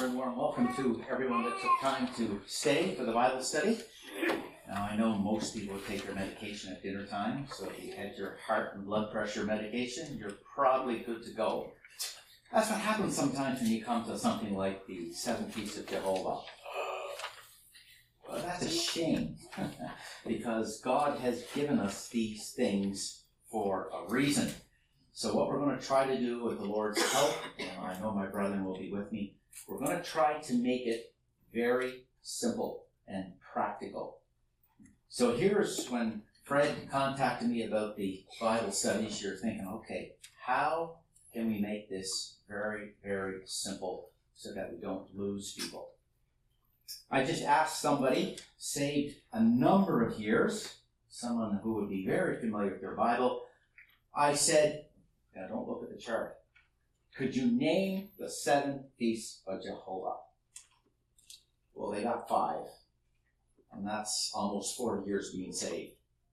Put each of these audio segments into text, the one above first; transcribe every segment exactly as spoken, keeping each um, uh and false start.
very warm welcome to everyone that took time to stay for the Bible study. Now, I know most people take their medication at dinner time, so if you had your heart and blood pressure medication, you're probably good to go. That's what happens sometimes when you come to something like the Seven Feasts of Jehovah. Well, that's a shame, because God has given us these things for a reason. So what we're going to try to do with the Lord's help, and I know my brethren will be with me, we're going to try to make it very simple and practical. So here's when Fred contacted me about the Bible studies, you're thinking, okay, how can we make this very, very simple so that we don't lose people? I just asked somebody, saved a number of years, someone who would be very familiar with their Bible. I said, now don't look at the chart, could you name the seven feasts of Jehovah? Well, they got five, and that's almost forty years being saved.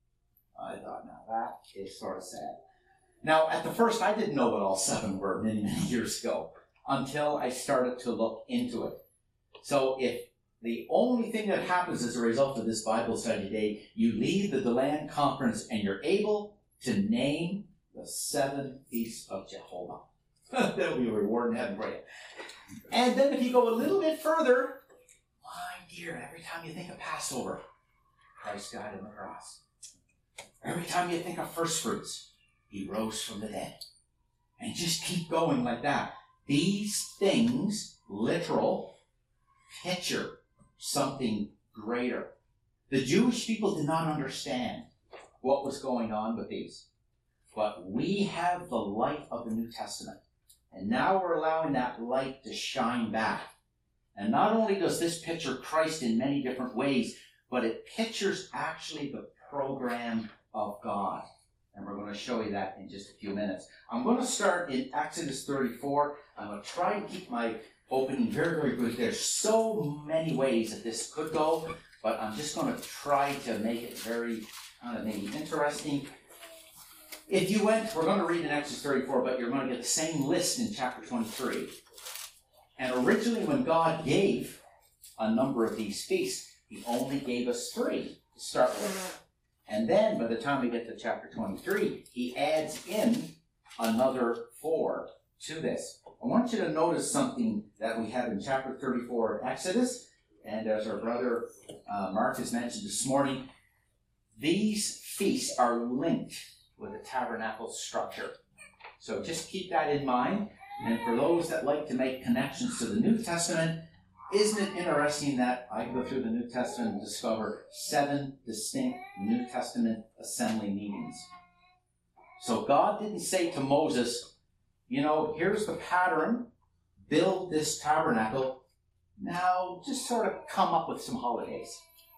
I thought, now that is sort of sad. Now, at the first, I didn't know what all seven were many, many years ago, until I started to look into it. So if the only thing that happens as a result of this Bible study today, you leave the DeLand conference and you're able to name the seven feasts of Jehovah. That'll be a reward in heaven for you. And then if you go a little bit further, my dear, every time you think of Passover, Christ died on the cross. Every time you think of first fruits, he rose from the dead. And just keep going like that. These things, literal, picture something greater. The Jewish people did not understand what was going on with these. But we have the light of the New Testament. And now we're allowing that light to shine back. And not only does this picture Christ in many different ways, but it pictures actually the program of God. And we're going to show you that in just a few minutes. I'm going to start in Exodus thirty-four. I'm going to try and keep my opening very, very good. There's so many ways that this could go, but I'm just going to try to make it very kind of maybe interesting. If you went, we're going to read in Exodus thirty-four, but you're going to get the same list in chapter twenty-three. And originally when God gave a number of these feasts, he only gave us three to start with. And then by the time we get to chapter twenty-three, he adds in another four to this. I want you to notice something that we have in chapter thirty-four of Exodus, and as our brother uh, Mark has mentioned this morning, these feasts are linked with a tabernacle structure. So just keep that in mind. And for those that like to make connections to the New Testament, isn't it interesting that I go through the New Testament and discover seven distinct New Testament assembly meetings? So God didn't say to Moses, you know, here's the pattern, build this tabernacle, now just sort of come up with some holidays.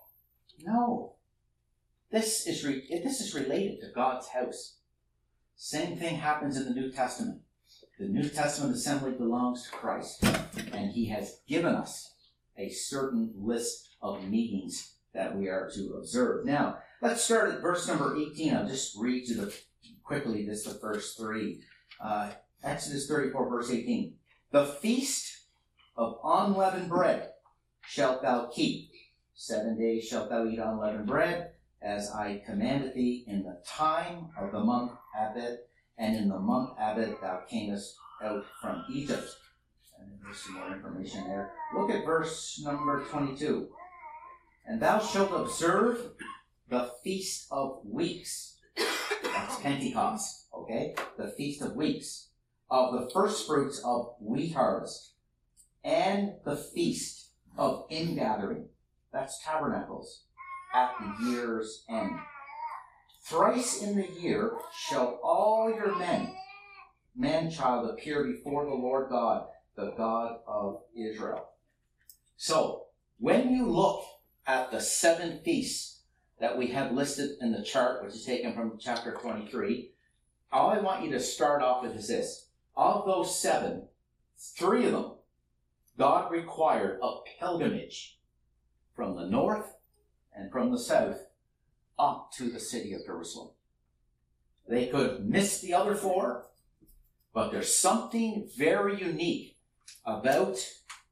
No. This is, re- this is related to God's house. Same thing happens in the New Testament. The New Testament assembly belongs to Christ, and he has given us a certain list of meetings that we are to observe. Now, let's start at verse number eighteen. I'll just read you the, quickly this, the first three. Uh, Exodus thirty-four, verse eighteen. The feast of unleavened bread shalt thou keep. Seven days shalt thou eat unleavened bread, as I commanded thee in the time of the month Abib, and in the month Abib thou camest out from Egypt. And there's some more information there. Look at verse number twenty-two. And thou shalt observe the feast of weeks. That's Pentecost, okay? The feast of weeks, of the first fruits of wheat harvest, and the feast of ingathering. That's tabernacles. At the year's end. Thrice in the year shall all your men, man-child, appear before the Lord God, the God of Israel. So, when you look at the seven feasts that we have listed in the chart, which is taken from chapter twenty-three, all I want you to start off with is this. Of those seven, three of them, God required a pilgrimage from the north and from the south up to the city of Jerusalem. They could miss the other four, but there's something very unique about,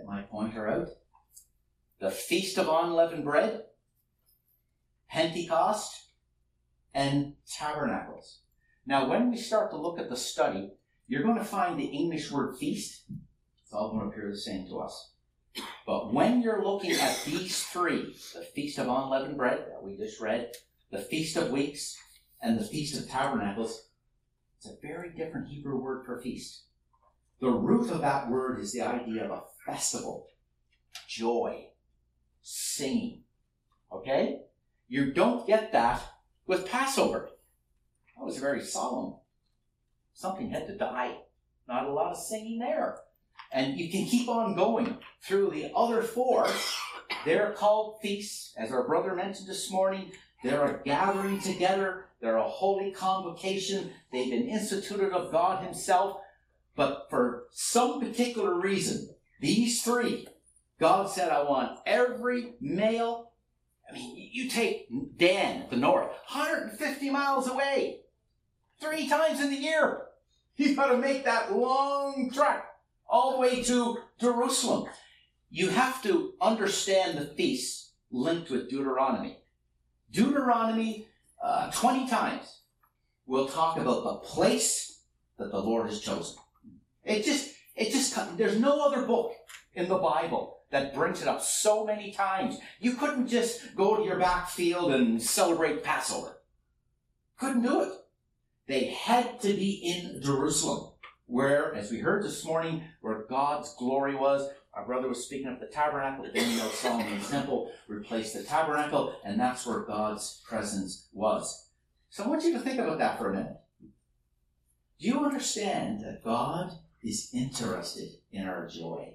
Get my pointer out. The Feast of Unleavened Bread, Pentecost, and Tabernacles. Now, when we start to look at the study, you're going to find the English word feast. It's all going to appear the same to us. But when you're looking at these three, the Feast of Unleavened Bread that we just read, the Feast of Weeks, and the Feast of Tabernacles, it's a very different Hebrew word for feast. The root of that word is the idea of a festival, joy, singing. Okay? You don't get that with Passover. That was very solemn. Something had to die. Not a lot of singing there. And you can keep on going through the other four. They're called feasts. As our brother mentioned this morning, they're a gathering together. They're a holy convocation. They've been instituted of God himself. But for some particular reason, these three, God said, I want every male. I mean, you take Dan at the north, one hundred fifty miles away, three times in the year. You've got to make that long trek all the way to Jerusalem. You have to understand the feasts linked with Deuteronomy. Deuteronomy, uh, twenty times, will talk about the place that the Lord has chosen. It just, it just, there's no other book in the Bible that brings it up so many times. You couldn't just go to your back field and celebrate Passover. Couldn't do it. They had to be in Jerusalem, where, as we heard this morning, where God's glory was. Our brother was speaking of the tabernacle. The building of Solomon's temple replaced the tabernacle, and that's where God's presence was. So I want you to think about that for a minute. Do you understand that God is interested in our joy?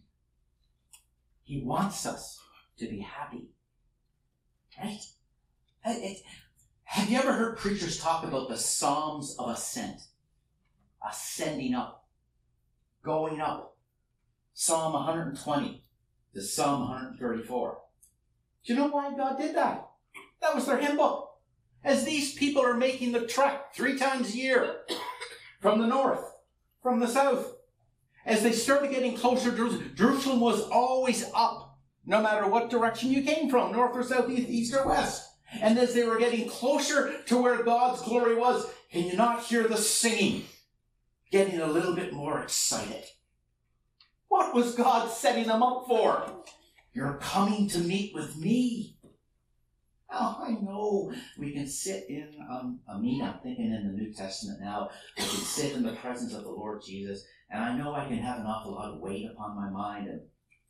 He wants us to be happy. Right? Have you ever heard preachers talk about the Psalms of Ascent? Ascending up. Going up. Psalm one hundred twenty to Psalm one hundred thirty-four. Do you know why God did that? That was their hymn book. As these people are making the trek three times a year from the north, from the south, as they started getting closer to Jerusalem, Jerusalem was always up, no matter what direction you came from, north or south, east, east or west. And as they were getting closer to where God's glory was, can you not hear the singing? Getting a little bit more excited. What was God setting them up for? You're coming to meet with me. Now, I know we can sit in, um, I mean, I'm thinking in the New Testament now, we can sit in the presence of the Lord Jesus, and I know I can have an awful lot of weight upon my mind, and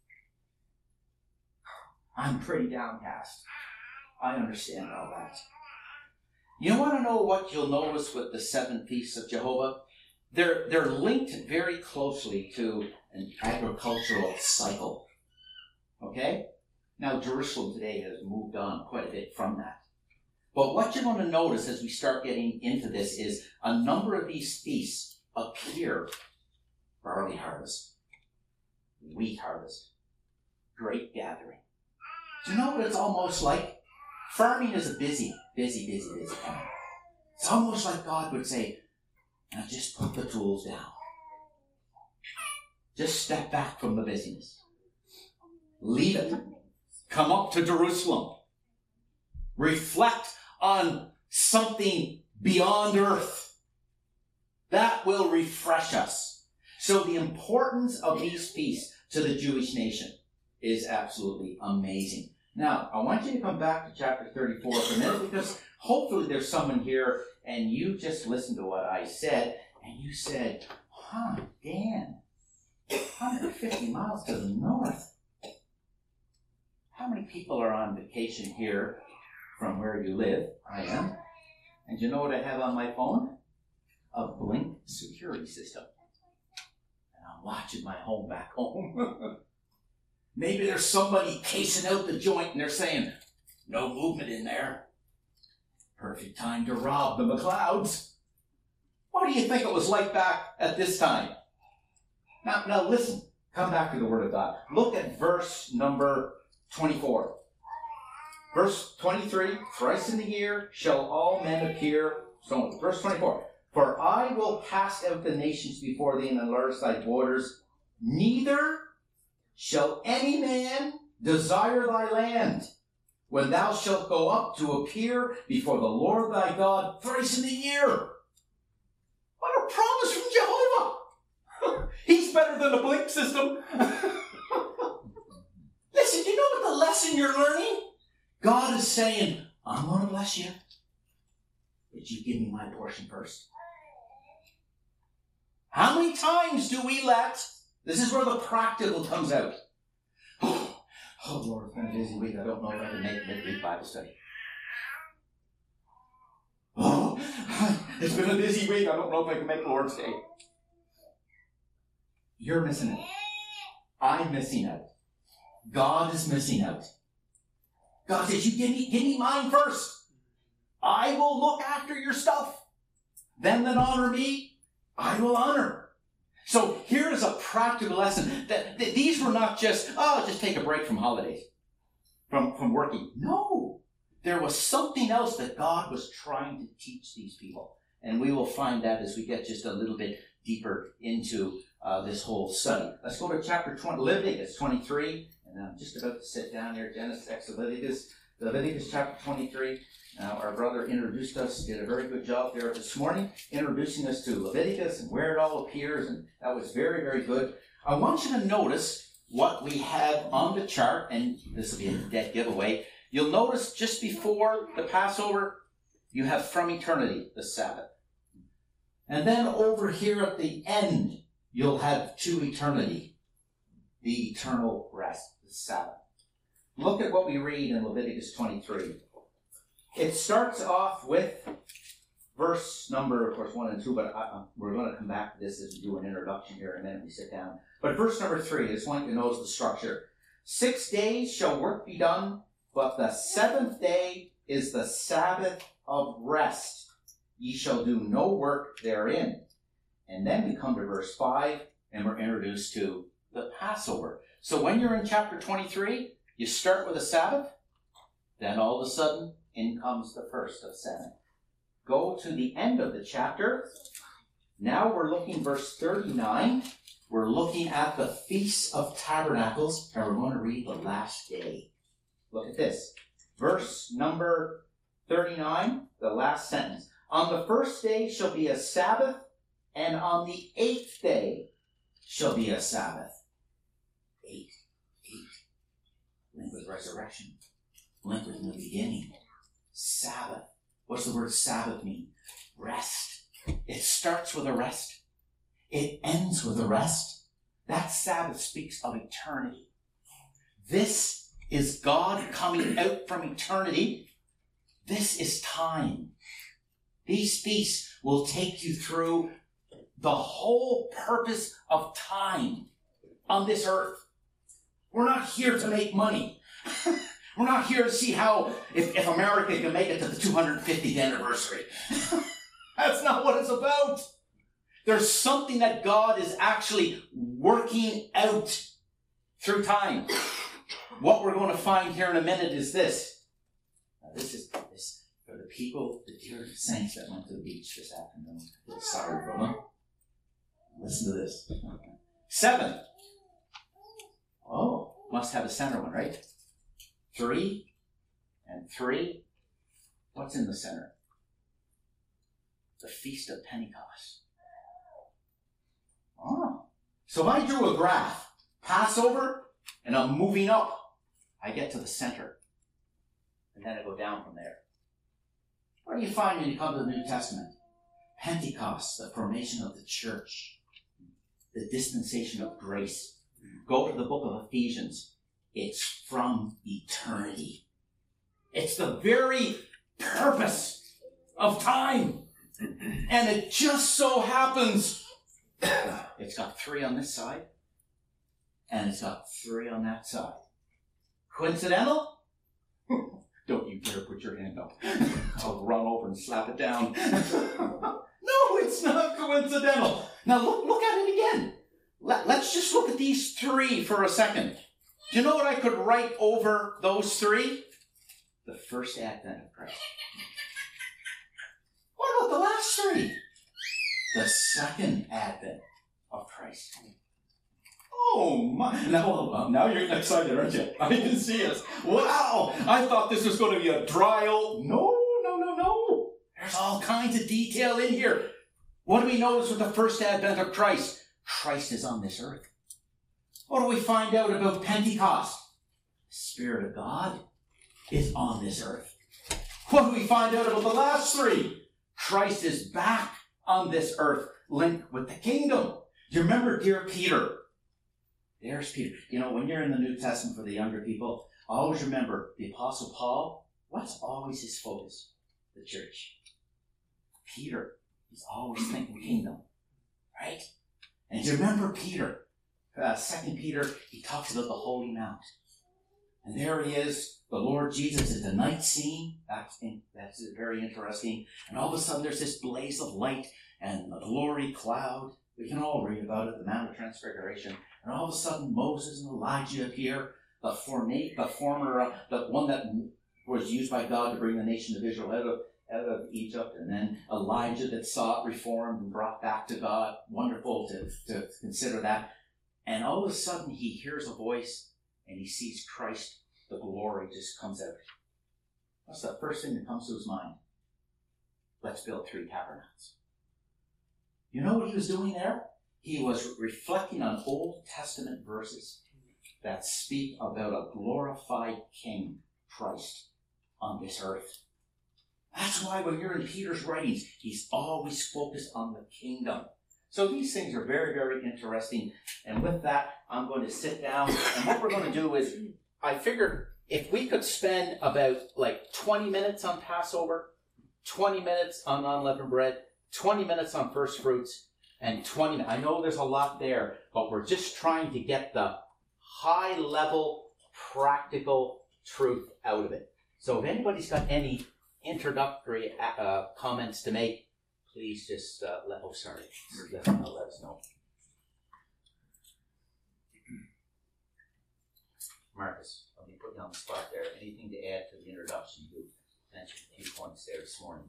I'm pretty downcast. I understand all that. You want to know what you'll notice with the seven feasts of Jehovah? They're, they're linked very closely to an agricultural cycle. Okay? Now, Jerusalem today has moved on quite a bit from that. But what you're going to notice as we start getting into this is a number of these feasts appear: barley harvest, wheat harvest, grape gathering. Do you know what it's almost like? Farming is a busy, busy, busy, busy time. It's almost like God would say, now just put the tools down. Just step back from the busyness. Leave it. Come up to Jerusalem. Reflect on something beyond earth. That will refresh us. So the importance of these feasts to the Jewish nation is absolutely amazing. Now, I want you to come back to chapter thirty-four for a minute, because hopefully there's someone here and you just listened to what I said and you said, huh, Dan, one hundred fifty miles to the north. How many people are on vacation here from where you live? I am. And you know what I have on my phone? A Blink security system. And I'm watching my home back home. Maybe there's somebody casing out the joint and they're saying, no movement in there. Perfect time to rob the McLeods. What do you think it was like back at this time? Now, now listen, come back to the Word of God. Look at verse number twenty-four. Verse twenty-three, thrice in the year shall all men appear. So, verse twenty-four, for I will cast out the nations before thee and enlarge thy borders, neither shall any man desire thy land, when thou shalt go up to appear before the Lord thy God thrice in the year. What a promise from Jehovah! He's better than the blink system. Listen, you know what the lesson you're learning? God is saying, I'm going to bless you, but you give me my portion first. How many times do we let, this is where the practical comes out. Oh, oh Lord, it's been a busy week. I don't know if I can make midweek Bible study. Oh, it's been a busy week. I don't know if I can make Lord's Day. You're missing it. I'm missing out. God is missing out. God says, you give me, give me mine first. I will look after your stuff. Them that honor me, I will honor. So here is a practical lesson. That, that these were not just, oh, just take a break from holidays, from, from working. No. There was something else that God was trying to teach these people. And we will find that as we get just a little bit deeper into uh, this whole study. Let's go to chapter twenty, Leviticus twenty-three. And I'm just about to sit down here. Genesis, Leviticus, Leviticus chapter twenty-three. Now, our brother introduced us, did a very good job there this morning, introducing us to Leviticus and where it all appears, and that was very, very good. I want you to notice what we have on the chart, and this will be a dead giveaway. You'll notice just before the Passover, you have from eternity, the Sabbath. And then over here at the end, you'll have to eternity, the eternal rest, the Sabbath. Look at what we read in Leviticus twenty-three. It starts off with verse number, of course, one and two, but I, we're going to come back to this as we do an introduction here in a minute we sit down. But verse number three, I just want you to notice the structure. Six days shall work be done, but the seventh day is the Sabbath of rest. Ye shall do no work therein. And then we come to verse five, and we're introduced to the Passover. So when you're in chapter twenty-three, you start with a Sabbath, then all of a sudden, in comes the first of seven. Go to the end of the chapter. Now we're looking verse thirty-nine. We're looking at the Feast of Tabernacles, and we're going to read the last day. Look at this. Verse number thirty-nine, the last sentence. On the first day shall be a Sabbath, and on the eighth day shall be a Sabbath. Eight. Eight. Link with resurrection. Link with the beginning. Sabbath. What's the word Sabbath mean? Rest. It starts with a rest. It ends with a rest. That Sabbath speaks of eternity. This is God coming out from eternity. This is time. These feasts will take you through the whole purpose of time on this earth. We're not here to make money. We're not here to see how, if, if America can make it to the two hundred fiftieth anniversary. That's not what it's about. There's something that God is actually working out through time. What we're going to find here in a minute is this. Now this is this for the people, the dear saints that went to the beach this afternoon. I feel sorry for them. Listen to this. Seven. Oh, must have a center one, right? Three and three. What's in the center? The Feast of Pentecost. Oh. So if I drew a graph, Passover, and I'm moving up, I get to the center. And then I go down from there. What do you find when you come to the New Testament? Pentecost, the formation of the church. The dispensation of grace. Go to the book of Ephesians. It's from eternity. It's the very purpose of time. And it just so happens it's got three on this side, and it's got three on that side. Coincidental? Don't you dare put your hand up. I'll run over and slap it down. No, it's not coincidental. Now look, look at it again. Let, let's just look at these three for a second. Do you know what I could write over those three? The first advent of Christ. What about the last three? The second advent of Christ. Oh, my. Now, now you're getting excited, aren't you? I can see us. Wow. I thought this was going to be a dry old... No, no, no, no. There's all kinds of detail in here. What do we notice with the first advent of Christ? Christ is on this earth. What do we find out about Pentecost? The Spirit of God is on this earth. What do we find out about the last three? Christ is back on this earth, linked with the kingdom. Do you remember dear Peter? There's Peter. You know, when you're in the New Testament for the younger people, always remember the Apostle Paul, what's always his focus? The church. Peter is always thinking kingdom, right? And you remember Peter, uh, Second Peter, he talks about the Holy Mount. And there he is, the Lord Jesus at the night scene. That's, that's very interesting. And all of a sudden there's this blaze of light and a glory cloud. We can all read about it, the Mount of Transfiguration. And all of a sudden Moses and Elijah appear, the, forma- the former, uh, the one that was used by God to bring the nation of Israel out of, out of Egypt. And then Elijah that saw it reformed and brought back to God. Wonderful to, to consider that. And all of a sudden he hears a voice and he sees Christ, the glory just comes out. What's the first thing that comes to his mind? Let's build three tabernacles. You know what he was doing there? He was reflecting on Old Testament verses that speak about a glorified King, Christ, on this earth. That's why when you're in Peter's writings, he's always focused on the kingdom. So these things are very, very interesting. And with that, I'm going to sit down. And what we're going to do is, I figured if we could spend about like twenty minutes on Passover, twenty minutes on unleavened bread, twenty minutes on first fruits, and twenty, I know there's a lot there, but we're just trying to get the high level, practical truth out of it. So if anybody's got any introductory uh, comments to make, please just uh, let, oh sorry, let, uh, let us know. Marcus, let me put you on the spot there. Anything to add to the introduction? You mentioned a few points there this morning.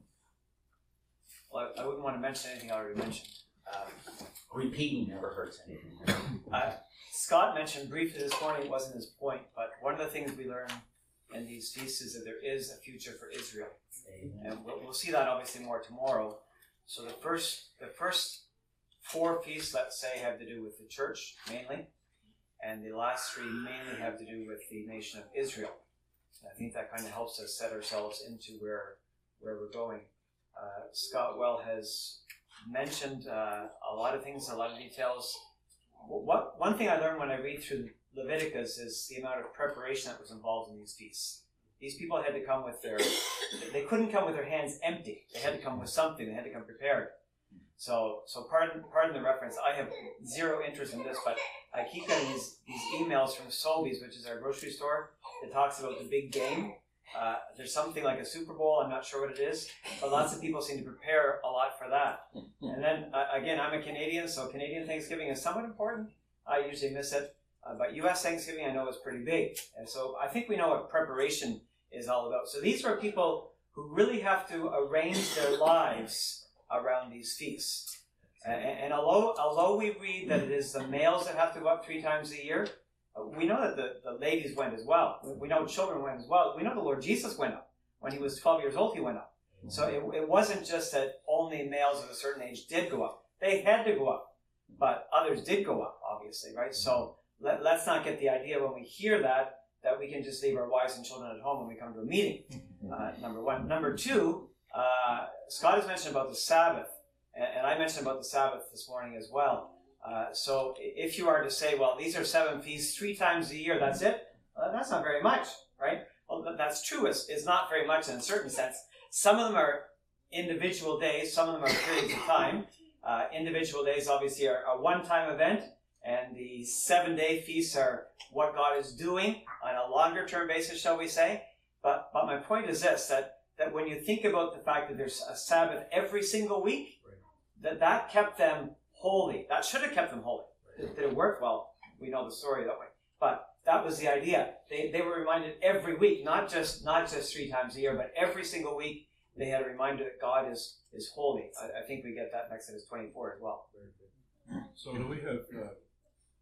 Well, I, I wouldn't want to mention anything I already mentioned. Um, Repeating never hurts anything. uh, Scott mentioned briefly this morning, it wasn't his point, but one of the things we learn in these feasts is that there is a future for Israel. Amen. And we'll, we'll see that obviously more tomorrow. So the first, the first four feasts, let's say, have to do with the church mainly, and the last three mainly have to do with the nation of Israel. And I think that kind of helps us set ourselves into where where we're going. Uh, Scott Well has mentioned uh, a lot of things, a lot of details. What one thing I learned when I read through Leviticus is the amount of preparation that was involved in these feasts. These people had to come with their, they couldn't come with their hands empty. They had to come with something. They had to come prepared. So, so pardon, pardon the reference. I have zero interest in this, but I keep getting these, these emails from Sobeys, which is our grocery store, that talks about the big game. Uh, there's something like a Super Bowl. I'm not sure what it is, but lots of people seem to prepare a lot for that. And then, uh, again, I'm a Canadian, so Canadian Thanksgiving is somewhat important. I usually miss it. Uh, but U S Thanksgiving, I know, is pretty big. And so I think we know what preparation is all about. So these are people who really have to arrange their lives around these feasts. And, and although, although we read that it is the males that have to go up three times a year, we know that the, the ladies went as well. We know children went as well. We know the Lord Jesus went up. When he was twelve years old, he went up. So it, it wasn't just that only males of a certain age did go up. They had to go up, but others did go up, obviously, right? So let, let's not get the idea when we hear that, that we can just leave our wives and children at home when we come to a meeting, uh, number one. Number two, uh, Scott has mentioned about the Sabbath, and, and I mentioned about the Sabbath this morning as well. Uh, so if you are to say, well, these are seven feasts, three times a year, that's it, uh, that's not very much, right? Well, that's true. It's, it's not very much in a certain sense. Some of them are individual days. Some of them are periods of time. Uh, individual days, obviously, are a one-time event, and the seven-day feasts are what God is doing on a longer-term basis, shall we say. But but my point is this, that, that when you think about the fact that there's a Sabbath every single week, that that kept them holy. That should have kept them holy. Did, did it work? Well, we know the story that way. But that was the idea. They they were reminded every week, not just not just three times a year, but every single week they had a reminder that God is is holy. I, I think we get that in Exodus twenty-four as well. So do we have uh,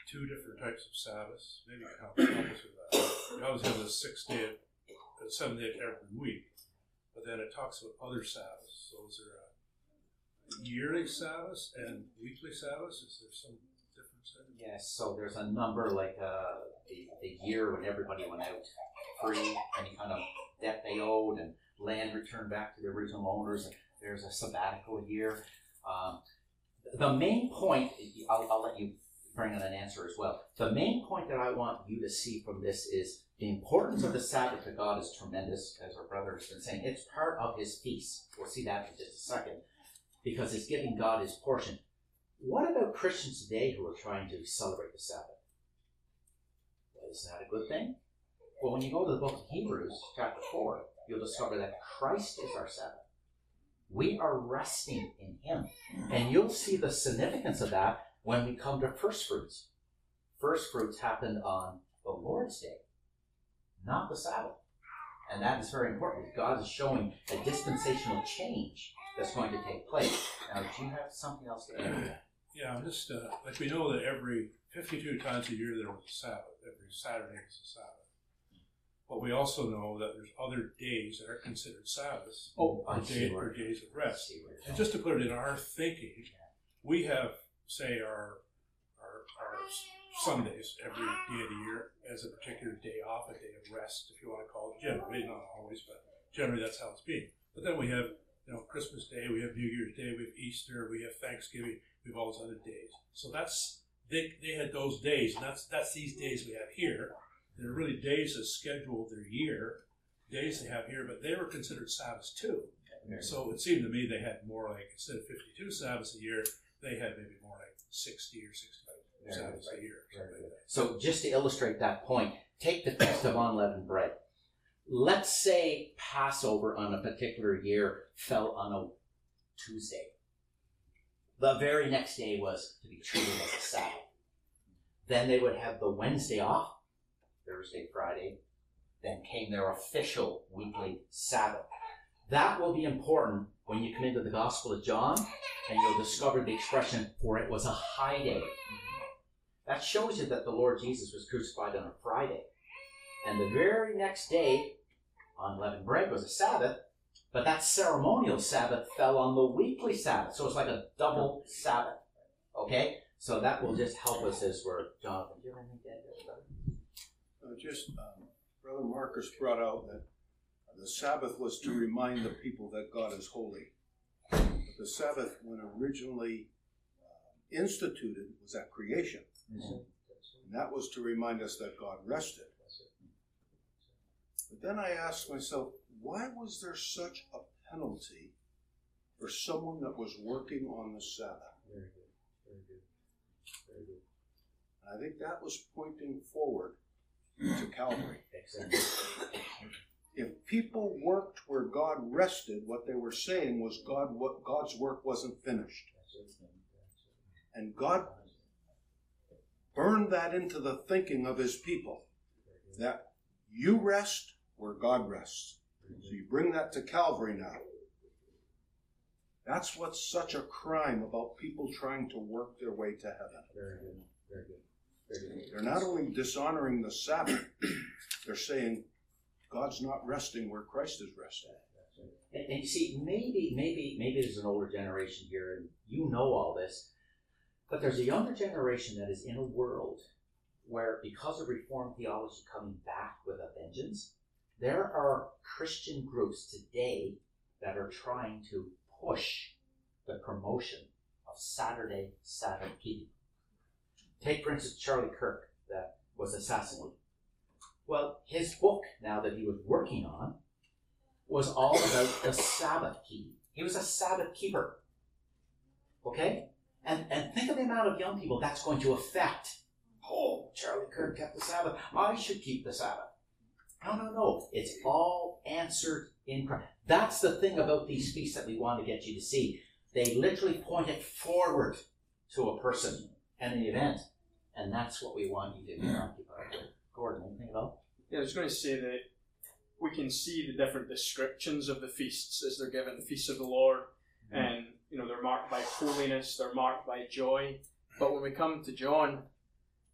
two different types of Sabbaths. Maybe you can help, help us with that. We always have the sixth day, the seventh day every week, but then it talks about other Sabbaths. So is there a yearly Sabbath and weekly Sabbath? Is there some difference there? Yes, so there's a number like uh, the, the year when everybody went out free, any kind of debt they owed and land returned back to the original owners. There's a sabbatical year. Um, the main point, I'll, I'll let you bring in an answer as well. The main point that I want you to see from this is the importance of the Sabbath to God is tremendous, as our brother has been saying. It's part of his feast. We'll see that in just a second, because it's giving God his portion. What about Christians today who are trying to celebrate the Sabbath? Well, isn't that a good thing? Well, when you go to the book of Hebrews, chapter four, you'll discover that Christ is our Sabbath. We are resting in him. And you'll see the significance of that when we come to first fruits. First fruits happened on the Lord's Day, not the Sabbath. And that is very important. God is showing a dispensational change that's going to take place. Now, do you have something else to add to that? Yeah, just uh, like we know that every fifty-two times a year there was a Sabbath. Every Saturday was a Sabbath. But we also know that there's other days that are considered Sabbaths, Oh, or, I see day, where- or days of I rest. see where you're And going. just to put it in our thinking, we have, say, our, our our Sundays every day of the year as a particular day off, a day of rest, if you want to call it. Generally, not always, but generally that's how it's been. But then we have, you know, Christmas Day, we have New Year's Day, we have Easter, we have Thanksgiving, we have all those other days. So that's they they had those days, and that's that's these days we have here. They're really days that schedule their year, days they have here, but they were considered Sabbaths too. So it seemed to me they had more like, instead of fifty-two Sabbaths a year, they had maybe more like sixty or sixty-five Very Sabbaths good. a year. Very Something good. like that. So just to illustrate that point, take the Feast of Unleavened Bread. Let's say Passover on a particular year fell on a Tuesday. The very next day was to be treated as a Sabbath. Then they would have the Wednesday off, Thursday, Friday. Then came their official weekly Sabbath. That will be important when you come into the Gospel of John, and you'll discover the expression, for it was a high day. That shows you that the Lord Jesus was crucified on a Friday. And the very next day, unleavened bread was a Sabbath, but that ceremonial Sabbath fell on the weekly Sabbath. So it's like a double Sabbath. Okay? So that will just help us as we're, Jonathan, do you have anything to add to that? Uh, just, um, Brother Marcus brought out that the Sabbath was to remind the people that God is holy. But the Sabbath, when originally uh, instituted, was at creation. And that was to remind us that God rested. But then I asked myself, why was there such a penalty for someone that was working on the Sabbath? Very good. Very good. Very good. And I think that was pointing forward to Calvary. Excellent. If people worked where God rested, what they were saying was God, what God's work wasn't finished. And God burned that into the thinking of his people, that you rest where God rests. So you bring that to Calvary now. That's what's such a crime about people trying to work their way to heaven. Very good. Very good. Very good. They're not only dishonoring the Sabbath, they're saying God's not resting where Christ is resting. And, and you see, maybe, maybe, maybe there's an older generation here, and you know all this, but there's a younger generation that is in a world where, because of Reformed theology coming back with a vengeance, there are Christian groups today that are trying to push the promotion of Saturday Sabbath keeping. Take, for instance, Charlie Kirk, that was assassinated. Well, his book, now that he was working on, was all about the Sabbath keeping. He was a Sabbath keeper. Okay? And, and think of the amount of young people that's going to affect. Oh, Charlie Kirk kept the Sabbath. I should keep the Sabbath. No, no, no. It's all answered in Christ. That's the thing about these feasts that we want to get you to see. They literally point it forward to a person and an event. And that's what we want you to be occupied with. Gordon, anything at all? Yeah, I was going to say that we can see the different descriptions of the feasts as they're given. The feasts of the Lord, mm-hmm. and you know they're marked by holiness, they're marked by joy. But when we come to John,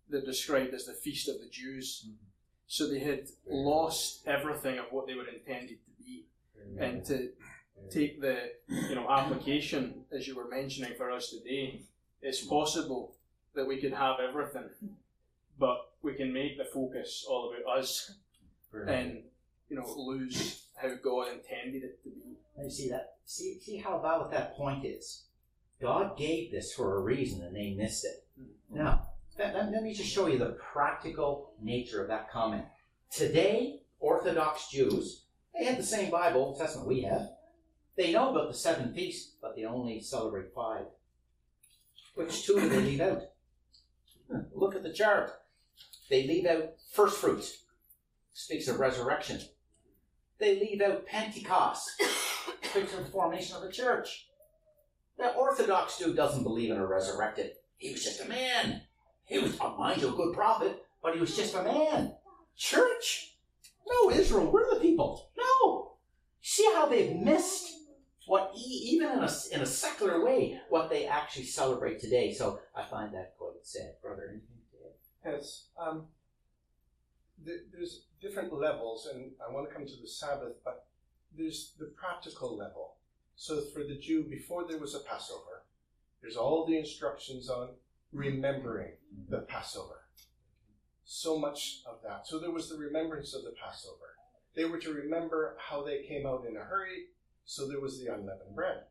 they're described as the feast of the Jews. Mm-hmm. So they had lost everything of what they were intended to be. Mm-hmm. And to take the you know application, as you were mentioning for us today, it's possible that we could have everything, but we can make the focus all about us and you know lose how God intended it to be. And you see that? See, see how valid that point is. God gave this for a reason, and they missed it. Mm-hmm. Now, let, let me just show you the practical nature of that comment. Today, Orthodox Jews, they have the same Bible, Old Testament we have. They know about the seven feasts, but they only celebrate five. Which two do they leave out? Look at the chart. They leave out first fruits. Speaks of resurrection. They leave out Pentecost. Speaks of the formation of the church. The Orthodox Jew doesn't believe in a resurrected. He was just a man. He was, mind you, a good prophet, but he was just a man. Church? No, Israel, we're the people. No. See how they've missed what, even in a, in a secular way, what they actually celebrate today. So I find that quite sad. Brother, anything to add? Yes. Um, th- there's different levels, and I want to come to the Sabbath, but there's the practical level. So for the Jew, before there was a Passover, there's all the instructions on remembering the Passover. So much of that. So there was the remembrance of the Passover. They were to remember how they came out in a hurry, so there was the unleavened bread.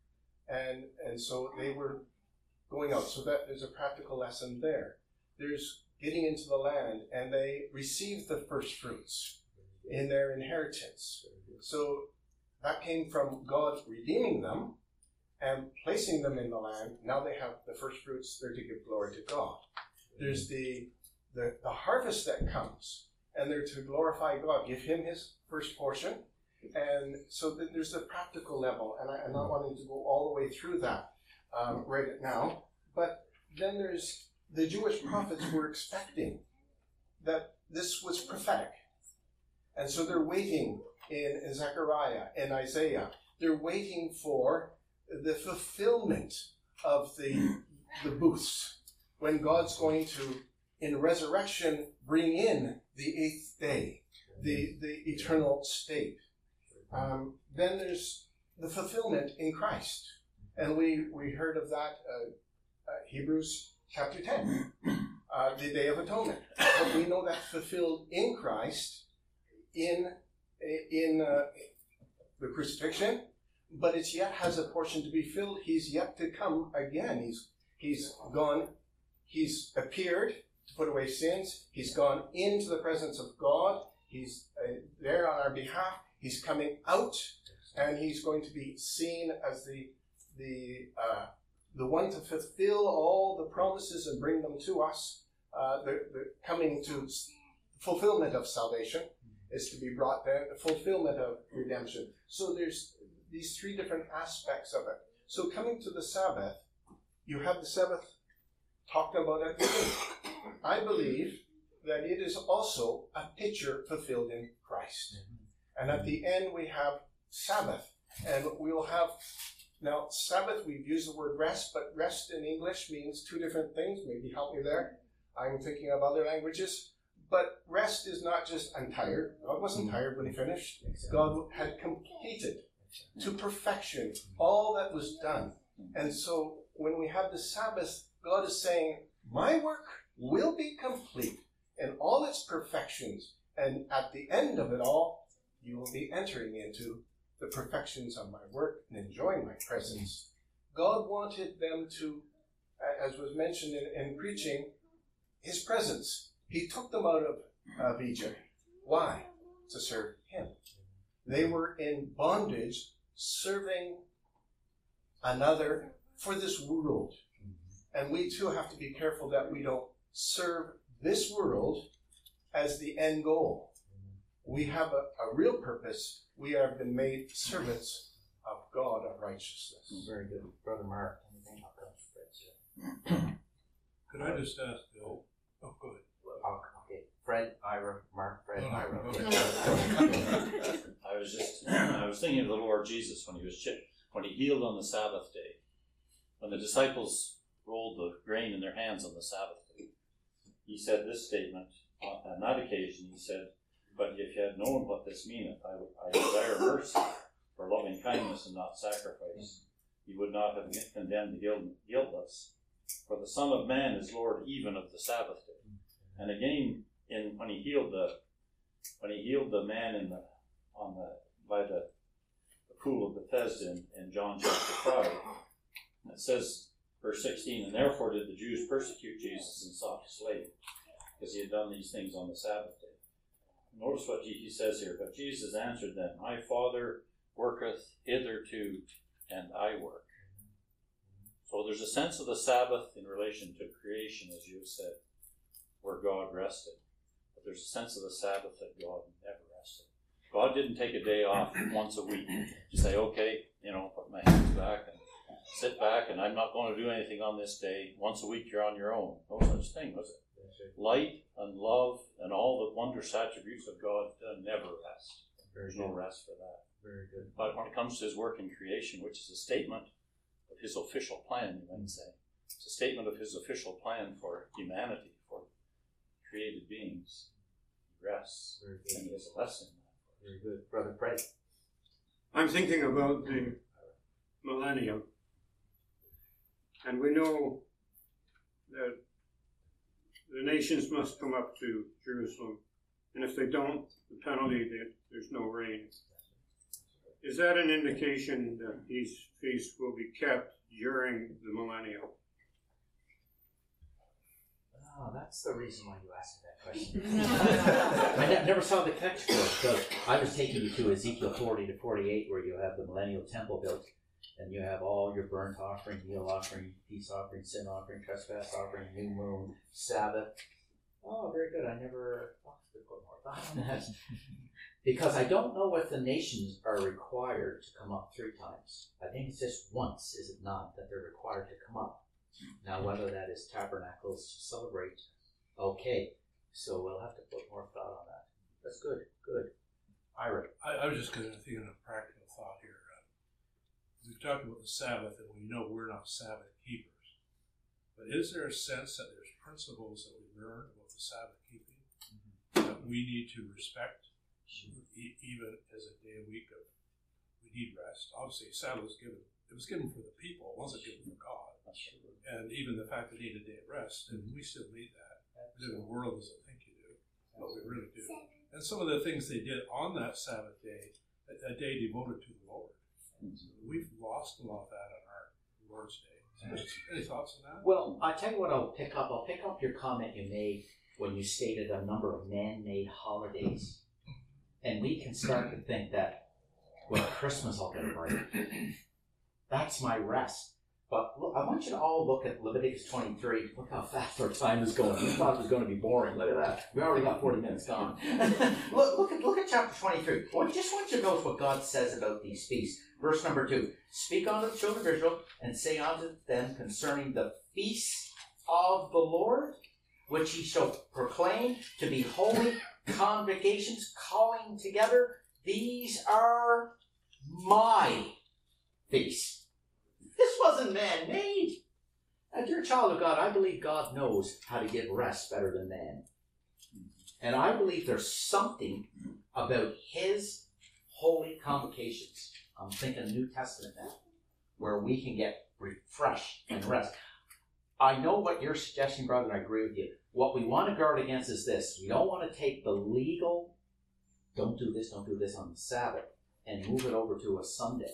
And and so they were going out. So that there's a practical lesson there. There's getting into the land, and they received the first fruits in their inheritance. So that came from God redeeming them and placing them in the land. Now they have the first fruits, they're to give glory to God. There's the, the, the harvest that comes, and they're to glorify God, give him his first portion. And so th- there's the practical level, and I, I'm not wanting to go all the way through that um, right now. But then there's the Jewish prophets were expecting that this was prophetic. And so they're waiting in Zechariah and Isaiah. They're waiting for the fulfillment of the, the booths, when God's going to, in resurrection, bring in the eighth day, the, the eternal state. Um, then there's the fulfillment in Christ. And we, we heard of that, uh, uh, Hebrews chapter ten, uh, the Day of Atonement. But we know that's fulfilled in Christ, in, in uh, the crucifixion, but it yet has a portion to be filled. He's yet to come again. He's, he's gone, he's appeared to put away sins. He's gone into the presence of God. He's uh, there on our behalf. He's coming out, and he's going to be seen as the the uh, the one to fulfill all the promises and bring them to us. Uh, the, the coming to fulfillment of salvation is to be brought there. The fulfillment of redemption. So there's these three different aspects of it. So coming to the Sabbath, you have the Sabbath talked about at the beginning. I believe that it is also a picture fulfilled in Christ. And at the end we have Sabbath. And we'll have, now Sabbath, we've used the word rest, but rest in English means two different things. Maybe help me there. I'm thinking of other languages. But rest is not just, I'm tired. God wasn't tired when he finished. God had completed to perfection all that was done. And so when we have the Sabbath, God is saying, my work will be complete in all its perfections. And at the end of it all, you will be entering into the perfections of my work and enjoying my presence. God wanted them to, as was mentioned in, in preaching, his presence. He took them out of, of Egypt. Why? To serve him. They were in bondage, serving another for this world. And we too have to be careful that we don't serve this world as the end goal. We have a, a real purpose. We have been made servants of God of righteousness. Very good. Brother Mark, anything about that? Could I just ask Bill? Oh, go ahead. Oh, okay. Fred, Ira, Mark, Fred, Oh, no, Ira. okay. I was just, I was thinking of the Lord Jesus when he was chi- when he healed on the Sabbath day. When the disciples rolled the grain in their hands on the Sabbath day, he he said this statement on that occasion. He said, "But if you had known what this meaneth, I, I desire mercy for loving kindness and not sacrifice, you would not have condemned the guilt, guiltless. For the Son of Man is Lord even of the Sabbath day." And again, in when he healed the when he healed the man in the on the by the, the pool of Bethesda in, in John chapter five, it says, verse sixteen, "And therefore did the Jews persecute Jesus and sought to slay him, because he had done these things on the Sabbath day." Notice what he says here. "But Jesus answered them, My Father worketh hitherto, and I work." So there's a sense of the Sabbath in relation to creation, as you have said, where God rested. But there's a sense of the Sabbath that God never rested. God didn't take a day off once a week to say, okay, you know, put my hands back and sit back, and I'm not going to do anything on this day. Once a week you're on your own. No such thing, was it? Light and love and all the wondrous attributes of God uh, never rest. There's no rest for that. Very good. But when it comes to his work in creation, which is a statement of his official plan, you might say, it's a statement of his official plan for humanity, for created beings. He rests, and there's a lesson. Very good. Brother Fred. I'm thinking about the millennium, and we know that the nations must come up to Jerusalem, and if they don't, the penalty that there's no rain. Is that an indication that these feasts will be kept during the millennium? Oh, that's the reason why you asked me that question. I ne- never saw the text for it, so I was taking you to Ezekiel forty to forty-eight, where you have the millennial temple built, and you have all your burnt offering, meal offering, peace offering, sin offering, trespass offering, new moon, Sabbath. Oh, very good. I never thought to put more thought on that. Because I don't know if the nations are required to come up three times. I think it's just once, is it not, that they're required to come up. Now, whether that is tabernacles to celebrate, okay. So we'll have to put more thought on that. That's good, good. Ira. I, I was just going to think of a practical thought here. Uh, we've talked about the Sabbath, and we know we're not Sabbath keepers. But is there a sense that there's principles that we learn about the Sabbath keeping mm-hmm. that we need to respect, e- even as a day a week of we need rest? Obviously, Sabbath was given. It was given for the people. It wasn't given for God. And even the fact that we need a day of rest, and we still need that. The world doesn't think you do, but we really do. And some of the things they did on that Sabbath day, a, a day devoted to the Lord. So we've lost a lot of that on our Lord's Day. So any thoughts on that? Well, I tell you what I'll pick up. I'll pick up your comment you made when you stated a number of man-made holidays. And we can start to think that, well, Christmas I'll get a break. That's my rest. But look, I want you to all look at Leviticus twenty-three. Look how fast our time is going. We thought it was going to be boring. Look at that. We already got forty minutes gone. look, look at look at chapter twenty-three. I just want you to notice what God says about these feasts. Verse number two. "Speak unto the children of Israel, and say unto them concerning the feasts of the Lord, which ye shall proclaim to be holy convocations, calling together. These are my feasts." This wasn't man-made. As you're a child of God, I believe God knows how to give rest better than man. And I believe there's something about his holy convocations, I'm thinking New Testament now, where we can get refreshed and rest. I know what you're suggesting, brother, and I agree with you. What we want to guard against is this. We don't want to take the legal, don't do this, don't do this on the Sabbath, and move it over to a Sunday.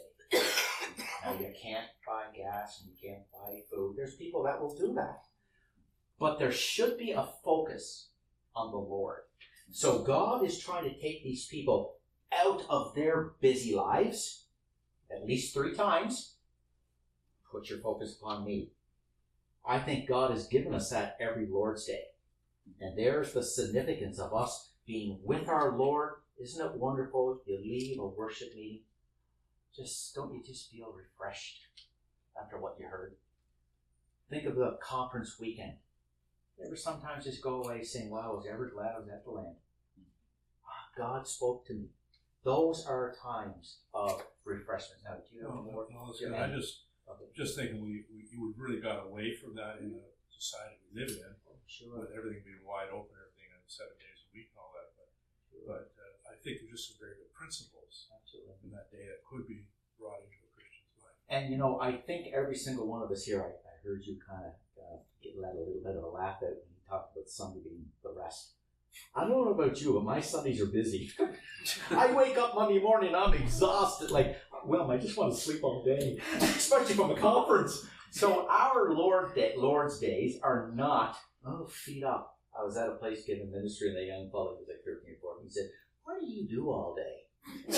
Now, you can't buy gas and you can't buy food. There's people that will do that. But there should be a focus on the Lord. So God is trying to take these people out of their busy lives, at least three times. Put your focus upon me. I think God has given us that every Lord's Day. And there's the significance of us being with our Lord. Isn't it wonderful? You leave a worship meeting. Just, don't you just feel refreshed after what you heard? Think of the conference weekend. You ever sometimes just go away saying, wow, I was ever glad I was at the land. God spoke to me. Those are times of refreshment. Now, do you have no, more? No, that's good. I just, okay. just thinking we, we, we really got away from that in the society we live in. Sure. with everything being wide open, everything on seven days a week and all that. But, but uh, I think there's just some very good principles Absolutely. in that day that could be brought into a Christian's life. And you know, I think every single one of us here, I, I heard you kind of uh, get let a little bit of a laugh out when you talked about Sunday being the rest. I don't know about you, but my Sundays are busy. I wake up Monday morning and I'm exhausted. Like, well, I just want to sleep all day, especially from a conference. So our Lord Day, Lord's days are not, oh, feet up. I was at a place giving ministry and the young fellow was like thirteen or fourteen. He said, what do you do all day?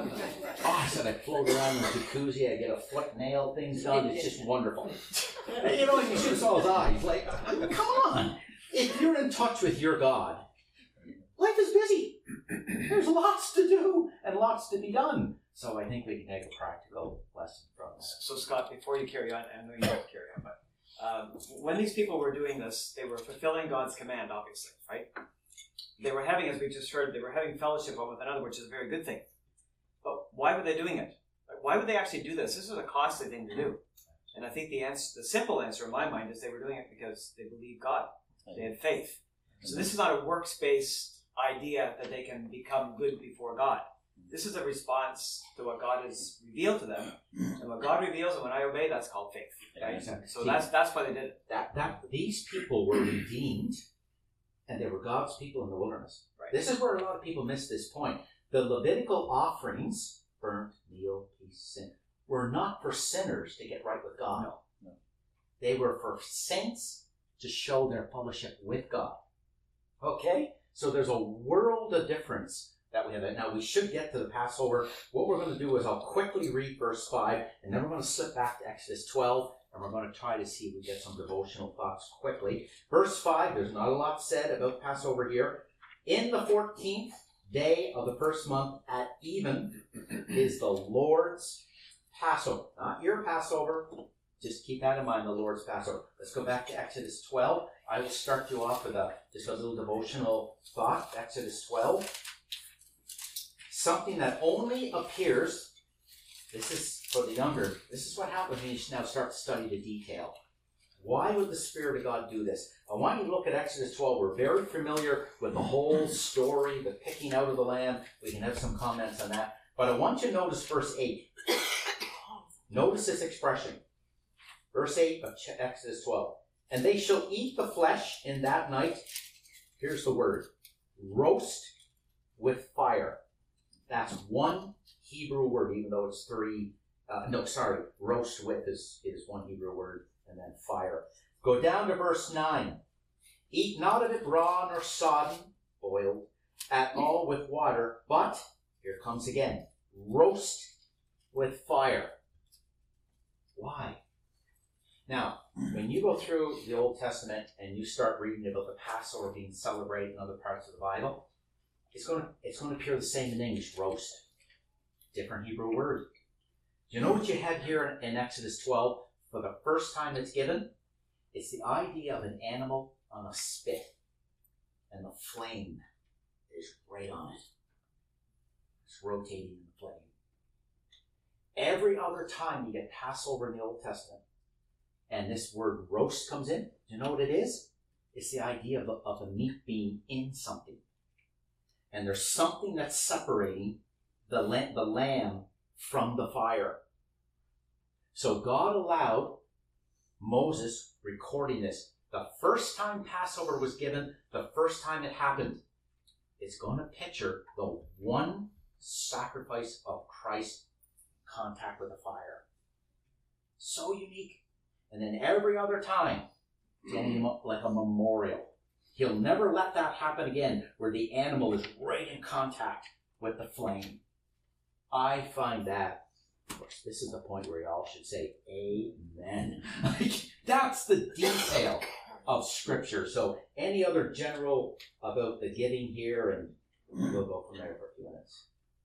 Oh, I said, I float around in the jacuzzi, I get a foot nail, things done, it's just wonderful. And, you know, he shoots all his eyes, like, come on. If you're in touch with your God, life is busy. There's lots to do and lots to be done. So I think we can take a practical lesson from this. So Scott, before you carry on, I know you have to carry on, but um, when these people were doing this, they were fulfilling God's command, obviously, right? They were having, as we just heard, they were having fellowship one with another, which is a very good thing. But why were they doing it? Like, why would they actually do this? This was a costly thing to do. And I think the answer, the simple answer in my mind is they were doing it because they believed God. They had faith. So this is not a works-based idea that they can become good before God. This is a response to what God has revealed to them. And what God reveals and when I obey, that's called faith. Right? So that's that's why they did it. That, that, these people were redeemed, and they were God's people in the wilderness. Right. This is where a lot of people miss this point. The Levitical offerings, burnt, meal, peace, sin, were not for sinners to get right with God. No. No. They were for saints to show their fellowship with God. Okay? So there's a world of difference that we have. Now, we should get to the Passover. What we're going to do is I'll quickly read verse five, and then we're going to slip back to Exodus twelve, and we're going to try to see if we get some devotional thoughts quickly. Verse five, there's not a lot said about Passover here. In the fourteenth day of the first month at even is the Lord's Passover. Not your Passover. Just keep that in mind, the Lord's Passover. Let's go back to Exodus twelve. I will start you off with a, just a little devotional thought. Exodus twelve. Something that only appears, this is for the younger, this is what happens when you now start to study the detail. Why would the Spirit of God do this? I want you to look at Exodus twelve. We're very familiar with the whole story, the picking out of the land. We can have some comments on that. But I want you to notice verse eight. Notice this expression. Verse eight of Exodus twelve. And they shall eat the flesh in that night. Here's the word. Roast with fire. That's one Hebrew word, even though it's three. Uh, no, sorry. Roast with is, is one Hebrew word. And then fire. Go down to verse nine. Eat not of it raw nor sodden, boiled, at all with water, but, here comes again, roast with fire. Why? Now, when you go through the Old Testament and you start reading about the Passover being celebrated in other parts of the Bible, it's going to, it's going to appear the same in English, roast. Different Hebrew word. You know what you have here in Exodus twelve? For the first time it's given, it's the idea of an animal on a spit. And the flame is right on it. It's rotating in the flame. Every other time you get Passover in the Old Testament, and this word roast comes in, do you know what it is? It's the idea of the, of the meat being in something. And there's something that's separating the, lamb, the lamb from the fire. So God allowed Moses recording this. The first time Passover was given, the first time it happened, it's going to picture the one sacrifice of Christ's contact with the fire. So unique. And then every other time, it's going to be like a memorial. He'll never let that happen again, where the animal is right in contact with the flame. I find that, of course, this is the point where y'all should say, amen. That's the detail of Scripture. So any other general about the giving here, and we'll go from there for a few minutes.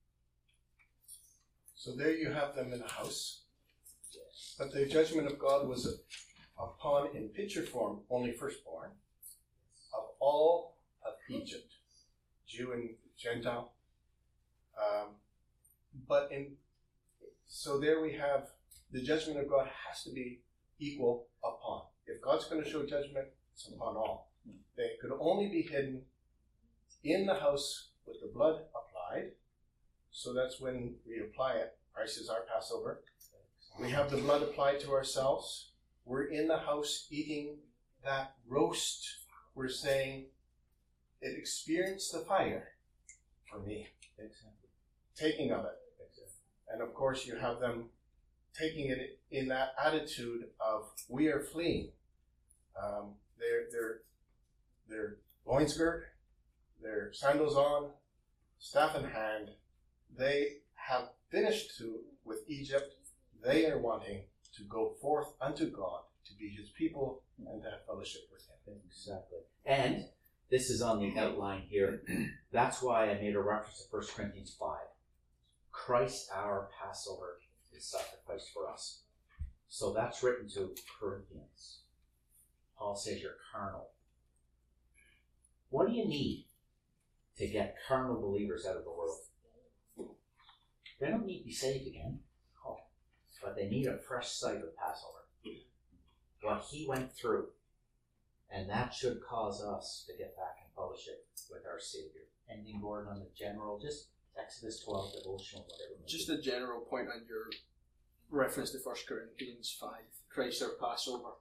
So there you have them in the house. But the judgment of God was upon, in picture form, only firstborn of all of Egypt, Jew and Gentile. Um, but in so there we have the judgment of God has to be equal upon. If God's going to show judgment, it's upon all. They could only be hidden in the house with the blood applied. So that's when we apply it. Christ is our Passover. We have the blood applied to ourselves. We're in the house eating that roast. We're saying, it experienced the fire for me. Taking of it. And of course you have them taking it in that attitude of, we are fleeing. Um, they're, they're, they're loins girt, their sandals on, staff in hand. They have finished to, with Egypt. They are wanting to go forth unto God, to be his people, and to have fellowship with him. Exactly. And this is on the outline here. That's why I made a reference to First Corinthians five. Christ, our Passover, is sacrificed for us. So that's written to Corinthians. Paul says you're carnal. What do you need to get carnal believers out of the world? They don't need to be saved again. Oh, but they need a fresh sight of Passover. What he went through. And that should cause us to get back in fellowship with our Savior. Anything, Gordon, on the general, just Exodus twelve, devotional, whatever. Just a general point on your reference to First Corinthians five, Christ our Passover.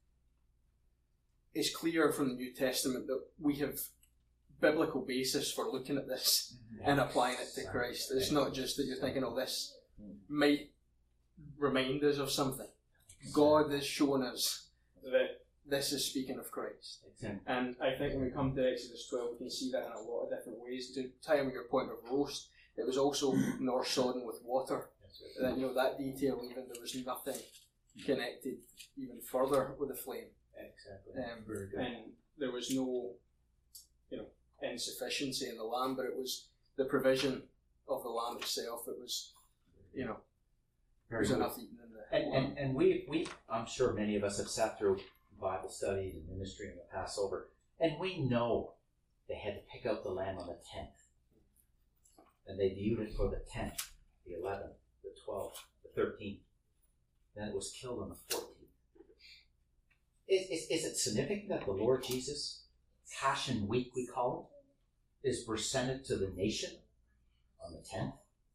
It's clear from the New Testament that we have biblical basis for looking at this Mm-hmm. and applying it to Christ. It's not just that you're thinking, oh, this might remind us of something. God is showing us that this is speaking of Christ. Exactly. And I think when we come to Exodus twelve, we can see that in a lot of different ways. To tie in with your point of roast, it was also nor sodden with water. That, you know, that detail, even there was nothing connected even further with the flame. Exactly. Um, Very good. and there was no, you know, insufficiency in the lamb, but it was the provision of the lamb itself. It was, you know, there Very was good. enough eaten in the And, lamb. and, and we, we, I'm sure many of us have sat through Bible studies and ministry in the Passover, and we know they had to pick out the lamb on the tenth. And they viewed it for the tenth, the eleventh, the twelfth, the thirteenth. Then it was killed on the fourteenth. Is, is, is it significant that the Lord Jesus, Passion Week we call it, is presented to the nation on the tenth?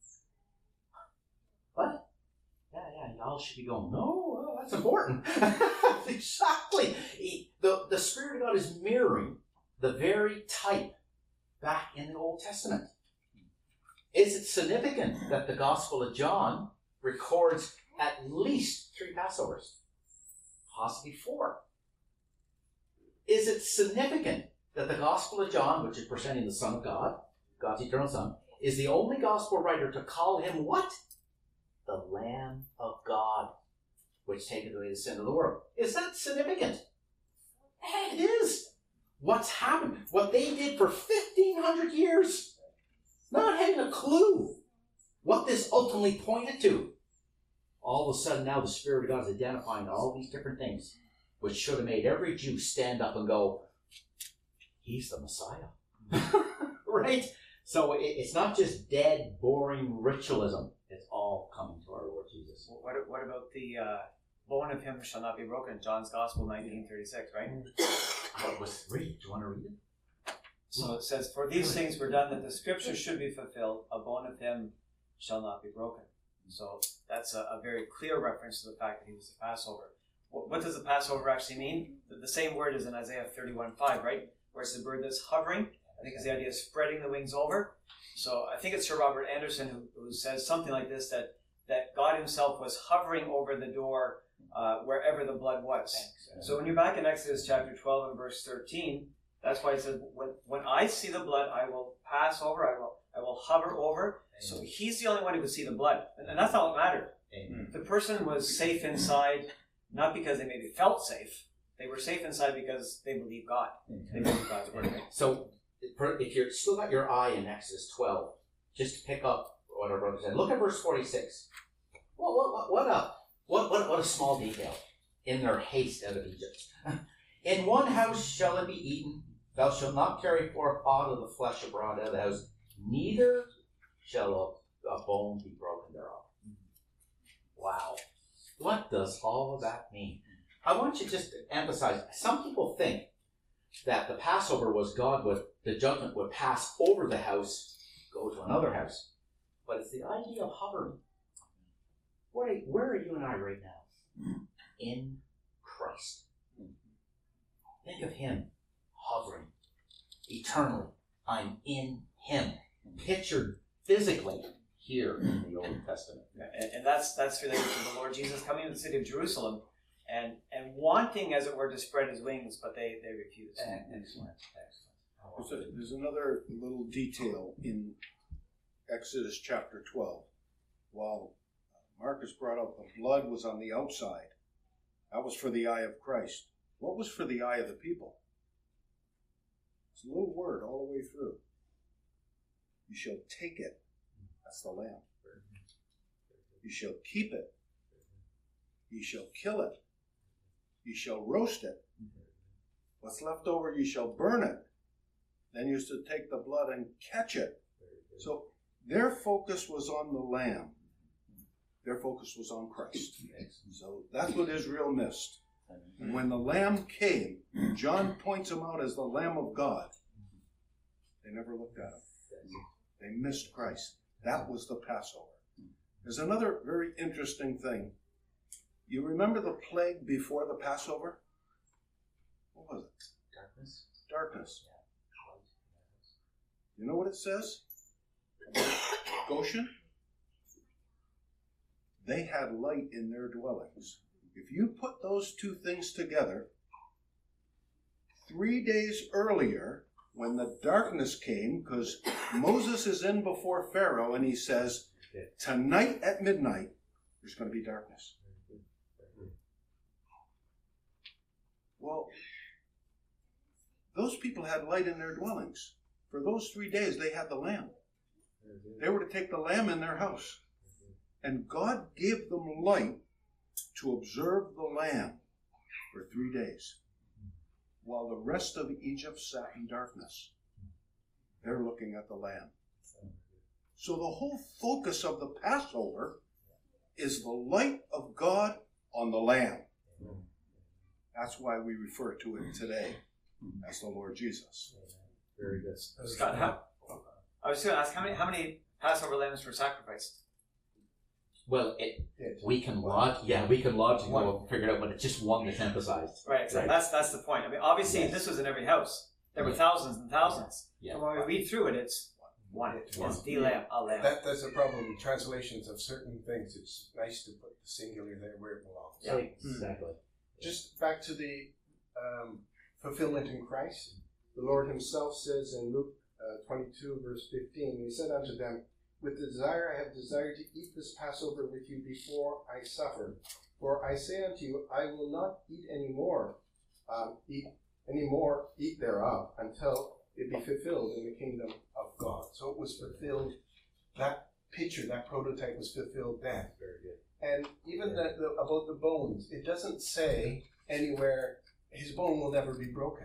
What? Yeah, yeah, y'all should be going, no, well, that's important. Exactly. He, the, the Spirit of God is mirroring the very type back in the Old Testament. Is it significant that the Gospel of John records at least three Passovers? Possibly four. Is it significant that the Gospel of John, which is presenting the Son of God, God's eternal Son, is the only Gospel writer to call him what? The Lamb of God, which taketh away the sin of the world. Is that significant? It is. What's happened? What they did for fifteen hundred years, not having a clue what this ultimately pointed to. All of a sudden now the Spirit of God is identifying all these different things, which should have made every Jew stand up and go, he's the Messiah. Right? So it, it's not just dead, boring ritualism. It's all coming to our Lord Jesus. What, what about the uh, bone of him shall not be broken? John's Gospel nineteen thirty-six, right? What was read? Do you want to read it? So it says, for these things were done that the scripture should be fulfilled, a bone of him shall not be broken. So that's a, a very clear reference to the fact that he was the Passover. What, what does the Passover actually mean? The, the same word is in Isaiah thirty-one five, right? Where it's the bird that's hovering. I think it's the idea of spreading the wings over. So I think it's Sir Robert Anderson who, who says something like this, that, that God himself was hovering over the door uh, wherever the blood was. So when you're back in Exodus chapter twelve and verse thirteen, that's why it says, when, when I see the blood, I will pass over, I will I will hover over. So he's the only one who could see the blood. And, and that's not what mattered. Amen. The person was safe inside, not because they maybe felt safe. They were safe inside because they believed God. They believed God's word. So if you're still got your eye in Exodus twelve, just to pick up what our brother said, look at verse forty-six. Well, what, what, what, a, what, what, what a small detail in their haste out of Egypt. In one house shall it be eaten. Thou shalt not carry forth aught of the flesh abroad out of the house, neither shall a, a bone be broken thereof. Wow. What does all of that mean? I want you just to emphasize, some people think that the Passover was God would, the judgment would pass over the house, go to another house. But it's the idea of hovering. What are, where are you and I right now? In Christ. Think of him hovering eternally. I'm in him. Pictured physically here in the Old Testament. And, and that's that's related to the Lord Jesus coming to the city of Jerusalem and, and wanting, as it were, to spread his wings, but they, they refused. Excellent. Excellent. There's, a, there's another little detail in Exodus chapter twelve. While Marcus brought up the blood was on the outside, that was for the eye of Christ. What was for the eye of the people? It's a little word all the way through. You shall take it. That's the lamb. You shall keep it. You shall kill it. You shall roast it. What's left over, you shall burn it. Then you should take the blood and catch it. So their focus was on the lamb. Their focus was on Christ. So that's what Israel missed. And when the lamb came, John points him out as the Lamb of God. They never looked at him. They missed Christ. That was the Passover. There's another very interesting thing. You remember the plague before the Passover? What was it? Darkness. Darkness. You know what it says about Goshen? They had light in their dwellings. If you put those two things together, three days earlier, when the darkness came, because Moses is in before Pharaoh and he says, tonight at midnight, there's going to be darkness. Well, those people had light in their dwellings. For those three days, they had the lamb. They were to take the lamb in their house. And God gave them light to observe the lamb for three days, while the rest of Egypt sat in darkness. They're looking at the lamb. So the whole focus of the Passover is the light of God on the lamb. That's why we refer to it today as the Lord Jesus. Very good. Scott, how, I was going to ask, how many, how many Passover lambs were sacrificed? Well, it, we can log, yeah, we can logically One. figure it out, but it's just one that's emphasized. Right, so Right. that's that's the point. I mean, obviously, Yes. this was in every house. There were Yeah. thousands and thousands. Yeah. And when we read through it, it's one. It's One. the lamb, a lamb. That, that's the problem in translations of certain things. It's nice to put the singular there where it belongs. Yeah, exactly. Just back to the um, fulfillment in Christ. The Lord himself says in Luke uh, twenty-two, verse fifteen, he said unto them, with the desire I have desired to eat this Passover with you before I suffer. For I say unto you, I will not eat any more, um, eat any more, eat thereof, until it be fulfilled in the kingdom of God. So it was fulfilled. That picture, that prototype was fulfilled then. Very good. And even the, the, about the bones, it doesn't say anywhere his bone will never be broken.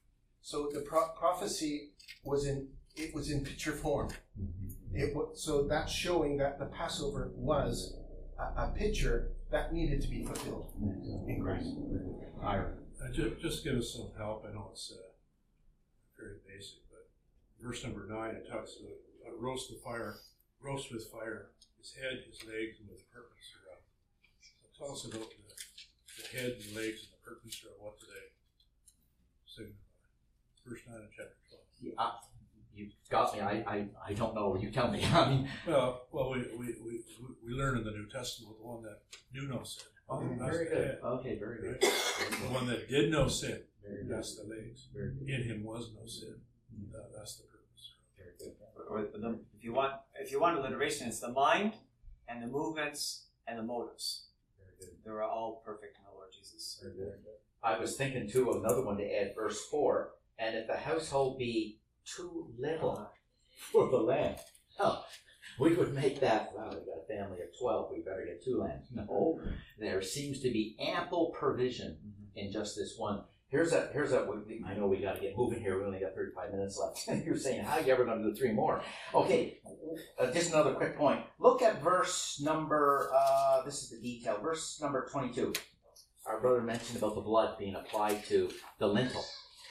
So the pro- prophecy was in it was in picture form. It was, so that's showing that the Passover was a, a picture that needed to be fulfilled in Christ. Ira. Uh, just, just give us some help. I know it's uh, very basic, but verse number nine, it talks about uh, roast the fire, roast with fire, his head, his legs, and with the purpose thereof. So tell us about the, the head and legs and the purpose thereof. What do they signify? Verse nine of chapter twelve. Yeah, uh, you got me. I, I, I don't know. You tell me. I mean, Well, well, we, we, we, we learn in the New Testament the one that knew no sin. oh, That's very the good. head. Okay, very good. Right? The one that did no sin, Very good. that's the legs. Very good. In him was no sin. That, that's the purpose. Very good. Or the, if you want, if you want alliteration, it's the mind and the movements and the motives. Very good. They were all perfect in the Lord Jesus. Very good. I was thinking too of another one to add, verse four. And if the household be too little for the lamb, oh, we would make that. Wow, we've got a family of twelve. We better get two lambs. No, there seems to be ample provision in just this one. Here's a here's a. I know we got to get moving here. We only got thirty-five minutes left. You're saying, how are you ever going to do three more? Okay, uh, just another quick point. Look at verse number. Uh, this is the detail. Verse number twenty-two. Our brother mentioned about the blood being applied to the lintel.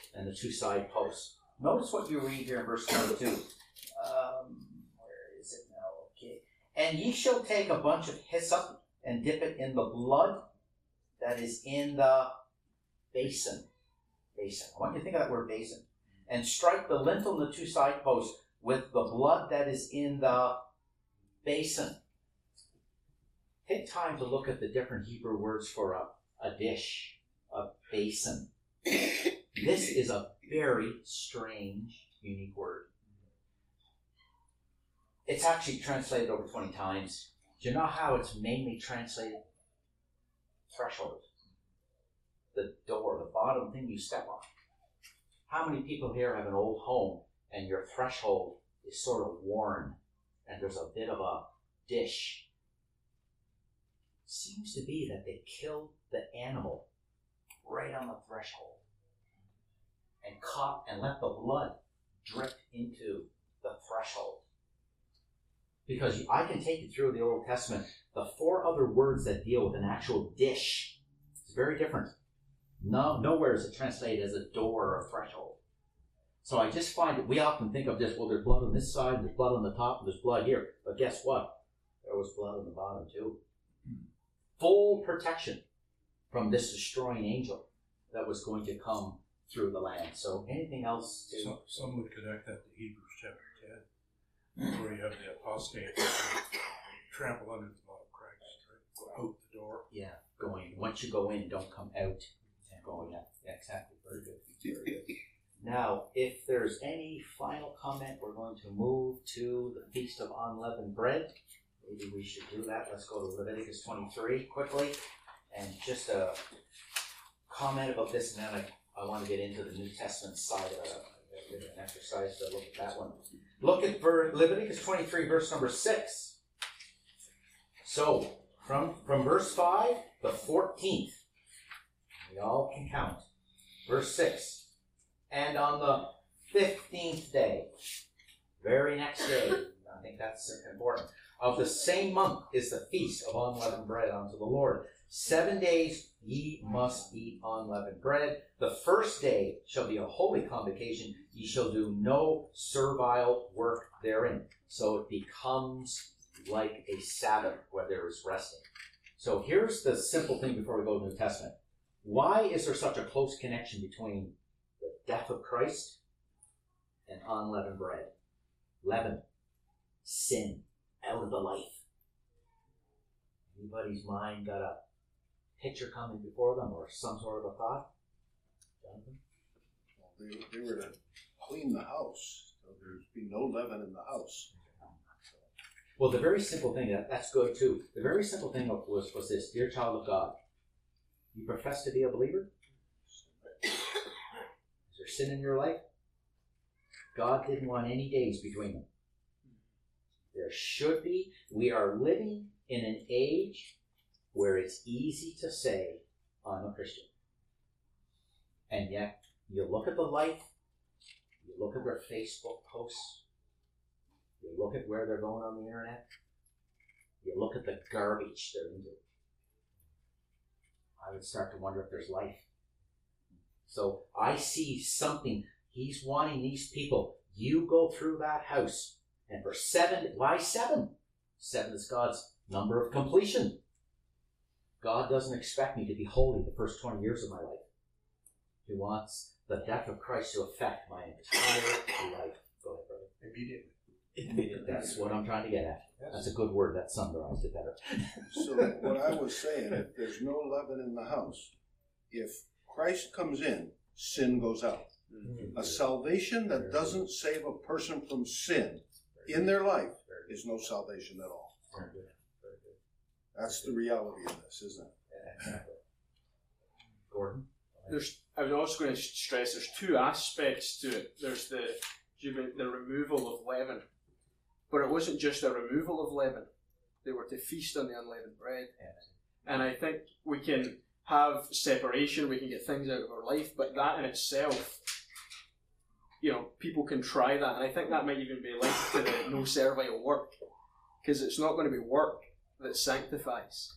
and the two side posts. Notice what you read here in verse twenty-two. Um, where is it now? Okay. And ye shall take a bunch of hyssop and dip it in the blood that is in the basin. Basin. I want you to think of that word basin. And strike the lintel and the two side posts with the blood that is in the basin. Take time to look at the different Hebrew words for a, a dish, a basin. This is a very strange, unique word. It's actually translated over twenty times. Do you know how it's mainly translated? Threshold. The door, the bottom thing you step on. How many people here have an old home and your threshold is sort of worn and there's a bit of a dish? Seems to be that they killed the animal right on the threshold and caught and let the blood drip into the threshold. Because I can take you through the Old Testament, the four other words that deal with an actual dish. It's very different. No, nowhere is it translated as a door or a threshold. So I just find that we often think of this, well, there's blood on this side, there's blood on the top, and there's blood here. But guess what? There was blood on the bottom too. Full protection from this destroying angel that was going to come through the land. So anything else to... Some, some would connect that to Hebrews chapter ten, where you have the apostate trample under the blood of Christ, right? Go out the door. Yeah, going, once you go in, don't come out. And going out. Yeah, exactly. Very good. Very good. Now, if there's any final comment, we're going to move to the Feast of Unleavened Bread. Maybe we should do that. Let's go to Leviticus twenty-three quickly. And just a comment about this, and then I, I want to get into the New Testament side of it, an exercise to look at that one. Look at ver- Leviticus twenty-three, verse number six. So, from, from verse five, the fourteenth, we all can count. Verse six. And on the fifteenth day, very next day, I think that's important, of the same month is the feast of unleavened bread unto the Lord. Seven days ye must eat unleavened bread. The first day shall be a holy convocation. Ye shall do no servile work therein. So it becomes like a Sabbath where there is resting. So here's the simple thing before we go to the New Testament. Why is there such a close connection between the death of Christ and unleavened bread? Leaven, sin, out of the life. Anybody's mind got a picture coming before them or some sort of a thought? Jonathan? Well, they, they were to clean the house, so there'd be no leaven in the house. Well, the very simple thing, that, that's good too. The very simple thing was, was this, dear child of God, you profess to be a believer? Is there sin in your life? God didn't want any days between them. There should be. We are living in an age where it's easy to say, I'm a Christian. And yet, you look at the life, you look at their Facebook posts, you look at where they're going on the internet, you look at the garbage they're into. I would start to wonder if there's life. So I see something. He's wanting these people. You go through that house, and for seven, why seven? Seven is God's number of completion. God doesn't expect me to be holy the first twenty years of my life. He wants the death of Christ to affect my entire life. Go ahead, brother. Immediately. Immediately. That's what I'm trying to get at. That's a good word. That summarized it better. So what I was saying, if there's no leaven in the house, if Christ comes in, sin goes out. A salvation that doesn't save a person from sin in their life is no salvation at all. Very good. Very good. That's the reality of this, isn't it? Yeah, exactly. Gordon? There's, I was also going to stress there's two aspects to it. There's the the removal of leaven, but it wasn't just a removal of leaven. They were to feast on the unleavened bread. And I think we can have separation, we can get things out of our life, but that in itself, you know, people can try that, and I think that might even be linked to the no servile work, because it's not going to be work that sanctifies.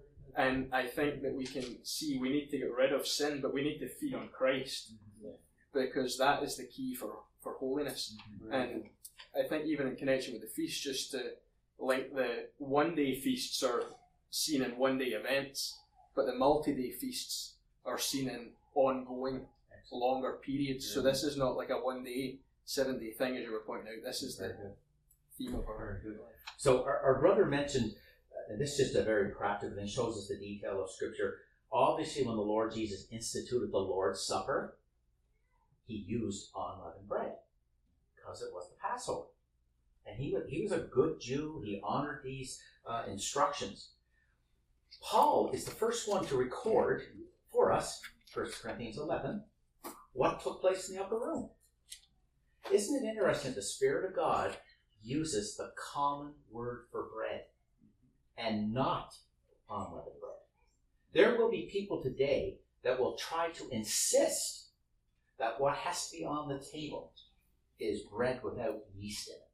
And I think that we can see we need to get rid of sin, but we need to feed on Christ. because that is the key for, for holiness. And I think even in connection with the feast, just to link the one-day feasts are seen in one-day events, but the multi-day feasts are seen in ongoing, longer periods. So this is not like a one-day, seven-day thing, as you were pointing out. This is the theme of our life. So our, our brother mentioned, uh, and this is just a very practical and shows us the detail of Scripture. Obviously, when the Lord Jesus instituted the Lord's Supper, he used unleavened bread because it was the Passover. And he was, he was a good Jew. He honored these uh, instructions. Paul is the first one to record for us, First Corinthians eleven, what took place in the upper room. Isn't it interesting that the Spirit of God uses the common word for bread and not unleavened bread? There will be people today that will try to insist that what has to be on the table is bread without yeast in it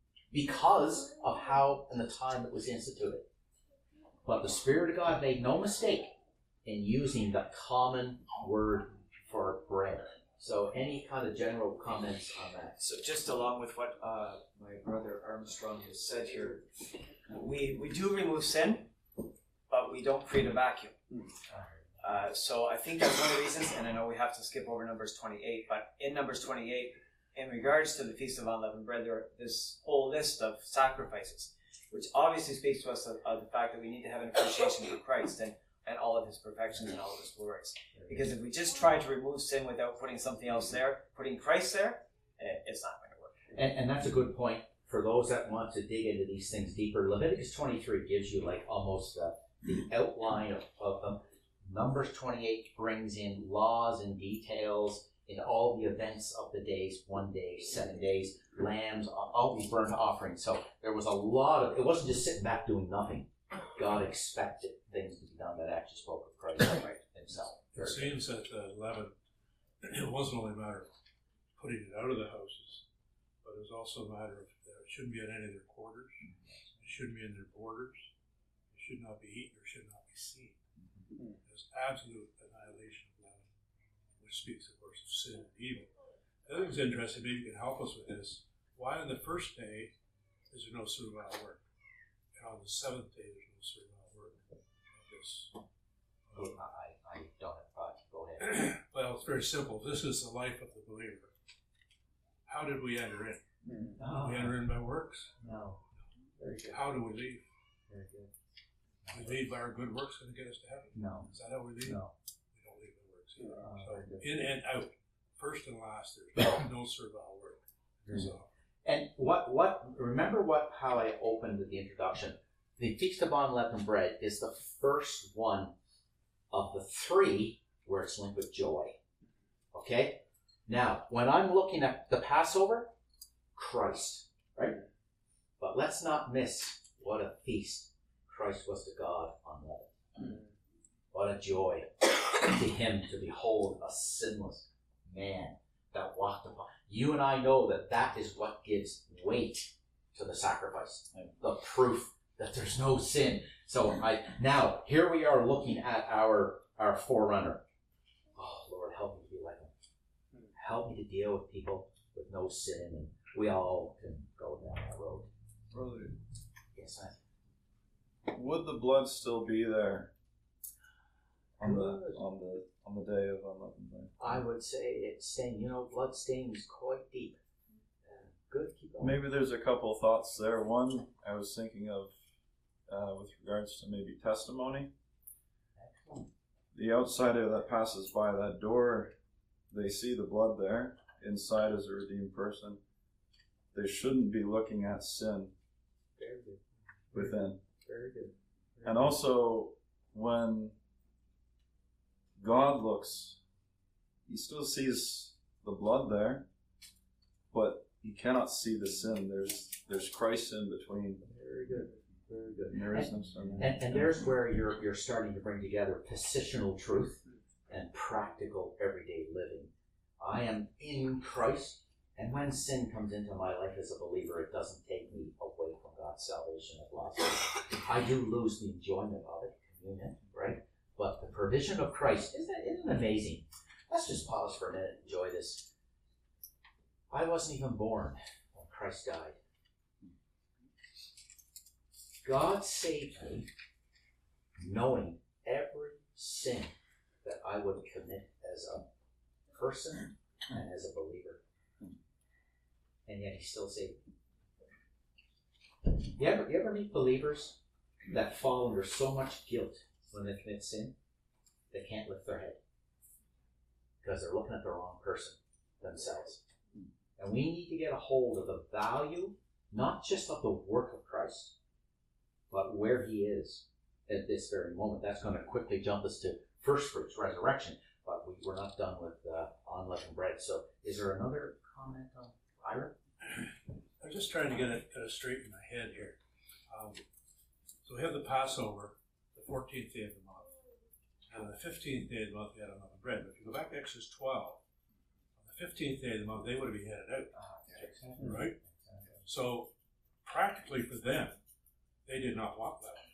because of how and the time it was instituted. But the Spirit of God made no mistake in using the common word for bread. So any kind of general comments on that? So just along with what uh, my brother Armstrong has said here, we, we do remove sin, but we don't create a vacuum. Uh, so I think that's one of the reasons, and I know we have to skip over Numbers twenty-eight, but in Numbers twenty-eight, in regards to the Feast of Unleavened Bread, there are this whole list of sacrifices, which obviously speaks to us of, of the fact that we need to have an appreciation for Christ and, and all of his perfections and all of his glories. Because if we just try to remove sin without putting something else there, putting Christ there, it's not going to work. And, and that's a good point for those that want to dig into these things deeper. Leviticus twenty-three gives you like almost the, the outline of, of them. Numbers twenty-eight brings in laws and details in all the events of the days, one day, seven days, lambs, all these burnt offerings. So there was a lot of, it wasn't just sitting back doing nothing. God expected things to be done that actually spoke of Christ himself. It seems that uh, leaven, it wasn't only a matter of putting it out of the houses, but it was also a matter of uh, it shouldn't be in any of their quarters, it shouldn't be in their borders, it should not be eaten or should not be seen. There's absolute annihilation of leaven, which speaks, of course, of sin and evil. I think it's interesting, maybe you can help us with this. Why on the first day is there no servile work? And on the seventh day there's no servile work? This, um, I, I don't have thought. Go ahead. well, it's very simple. This is the life of the believer. How did we enter in? Oh, Did we enter in by works? no. Very good. How do we leave? Very good. We leave by our good works going to get us to heaven? No. Is that how we leave? No. We don't leave by works either. Uh, so very good. in and out, first and last, there's no servile work. So, And what, what, remember what, how I opened the introduction. The Feast of Unleavened Bread is the first one of the three where it's linked with joy. Okay? Now, when I'm looking at the Passover, Christ, right? But let's not miss what a feast Christ was to God unleavened. What a joy to him to behold a sinless man that walked upon. You and I know that that is what gives weight to the sacrifice, the proof that there's no sin. So I now here we are looking at our our forerunner. Oh Lord, help me to be like him. Help me to deal with people with no sin, and we all can go down that road. Brother, Yes, I. would the blood still be there on the on the on the day of unleavened bread? I would say it's stain. You know, blood stain is quite deep. Uh, good, keep going. Maybe there's a couple thoughts there. One, I was thinking of uh, with regards to maybe testimony. Excellent. The outsider that passes by that door, they see the blood there. Inside is a redeemed person. They shouldn't be looking at sin Very good. within. Very good. Very And good. also, when God looks, he still sees the blood there, but he cannot see the sin. There's there's Christ in between. Very good. Very good. And there is no sin. And, and there's where you're you're starting to bring together positional truth and practical everyday living. I am in Christ, and when sin comes into my life as a believer, it doesn't take me away from God's salvation at last. I do lose the enjoyment of it, communion, right? But the provision of Christ, isn't it, isn't it amazing? Let's just pause for a minute and enjoy this. I wasn't even born when Christ died. God saved me knowing every sin that I would commit as a person and as a believer. And yet he still saved me. You ever, you ever meet believers that fall under so much guilt when they commit sin, they can't lift their head because they're looking at the wrong person themselves. And we need to get a hold of the value, not just of the work of Christ, but where he is at this very moment. That's going to quickly jump us to first fruits, resurrection, but we, we're not done with uh, unleavened bread. So is there another comment on Ira? I'm just trying to get it uh, straight in my head here. Um, so we have the Passover, the fourteenth day of the month. And on the fifteenth day of the month, we had unleavened bread. But if you go back to Exodus twelve, on the fifteenth day of the month, they would have been headed out. Right? So practically for them, they did not want leaven.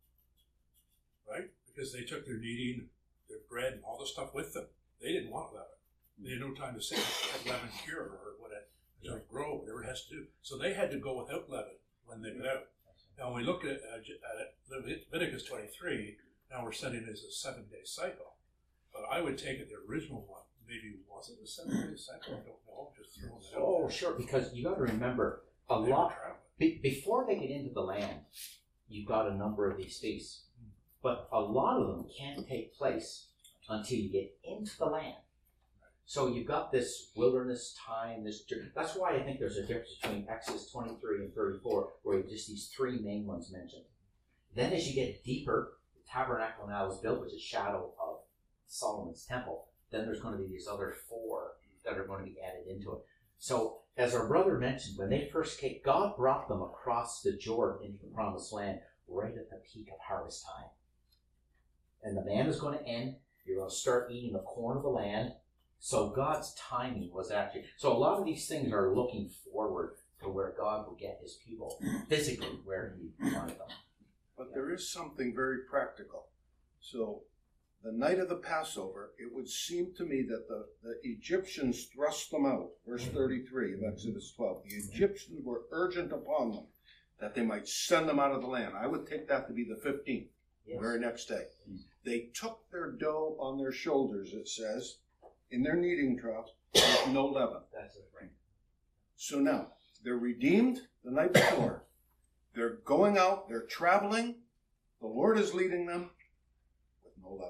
Right? Because they took their kneading, their bread, and all the stuff with them. They didn't want leaven. They had no time to say, let leaven cure or what it, or grow, whatever it has to do. So they had to go without leaven when they got out. Now when we look at, uh, at Leviticus twenty-three, now we're setting it as a seven-day cycle. But I would take it the original one, maybe wasn't a seven-day cycle, I don't know, just throwing it out. Oh, sure, because you got to remember, a They were lot, traveling. be, before they get into the land, you've got a number of these feasts. But a lot of them can't take place until you get into the land. So you've got this wilderness time, this journey. That's why I think there's a difference between Exodus twenty-three and thirty-four, where you have just these three main ones mentioned. Then as you get deeper, the tabernacle now is built, which is a shadow of Solomon's temple. Then there's going to be these other four that are going to be added into it. So as our brother mentioned, when they first came, God brought them across the Jordan into the promised land right at the peak of harvest time. And the man is going to end. You're going to start eating the corn of the land. So God's timing was actually, so a lot of these things are looking forward to where God will get his people physically where he wanted them. But there is something very practical. So the night of the Passover, it would seem to me that the, the Egyptians thrust them out. Verse thirty-three of Exodus twelve. The Egyptians were urgent upon them that they might send them out of the land. I would take that to be the fifteenth, Yes. the very next day. They took their dough on their shoulders, it says, in their kneading troughs, with no leaven. That's it, right. So now, they're redeemed the night before. They're going out, they're traveling. The Lord is leading them with no leaven.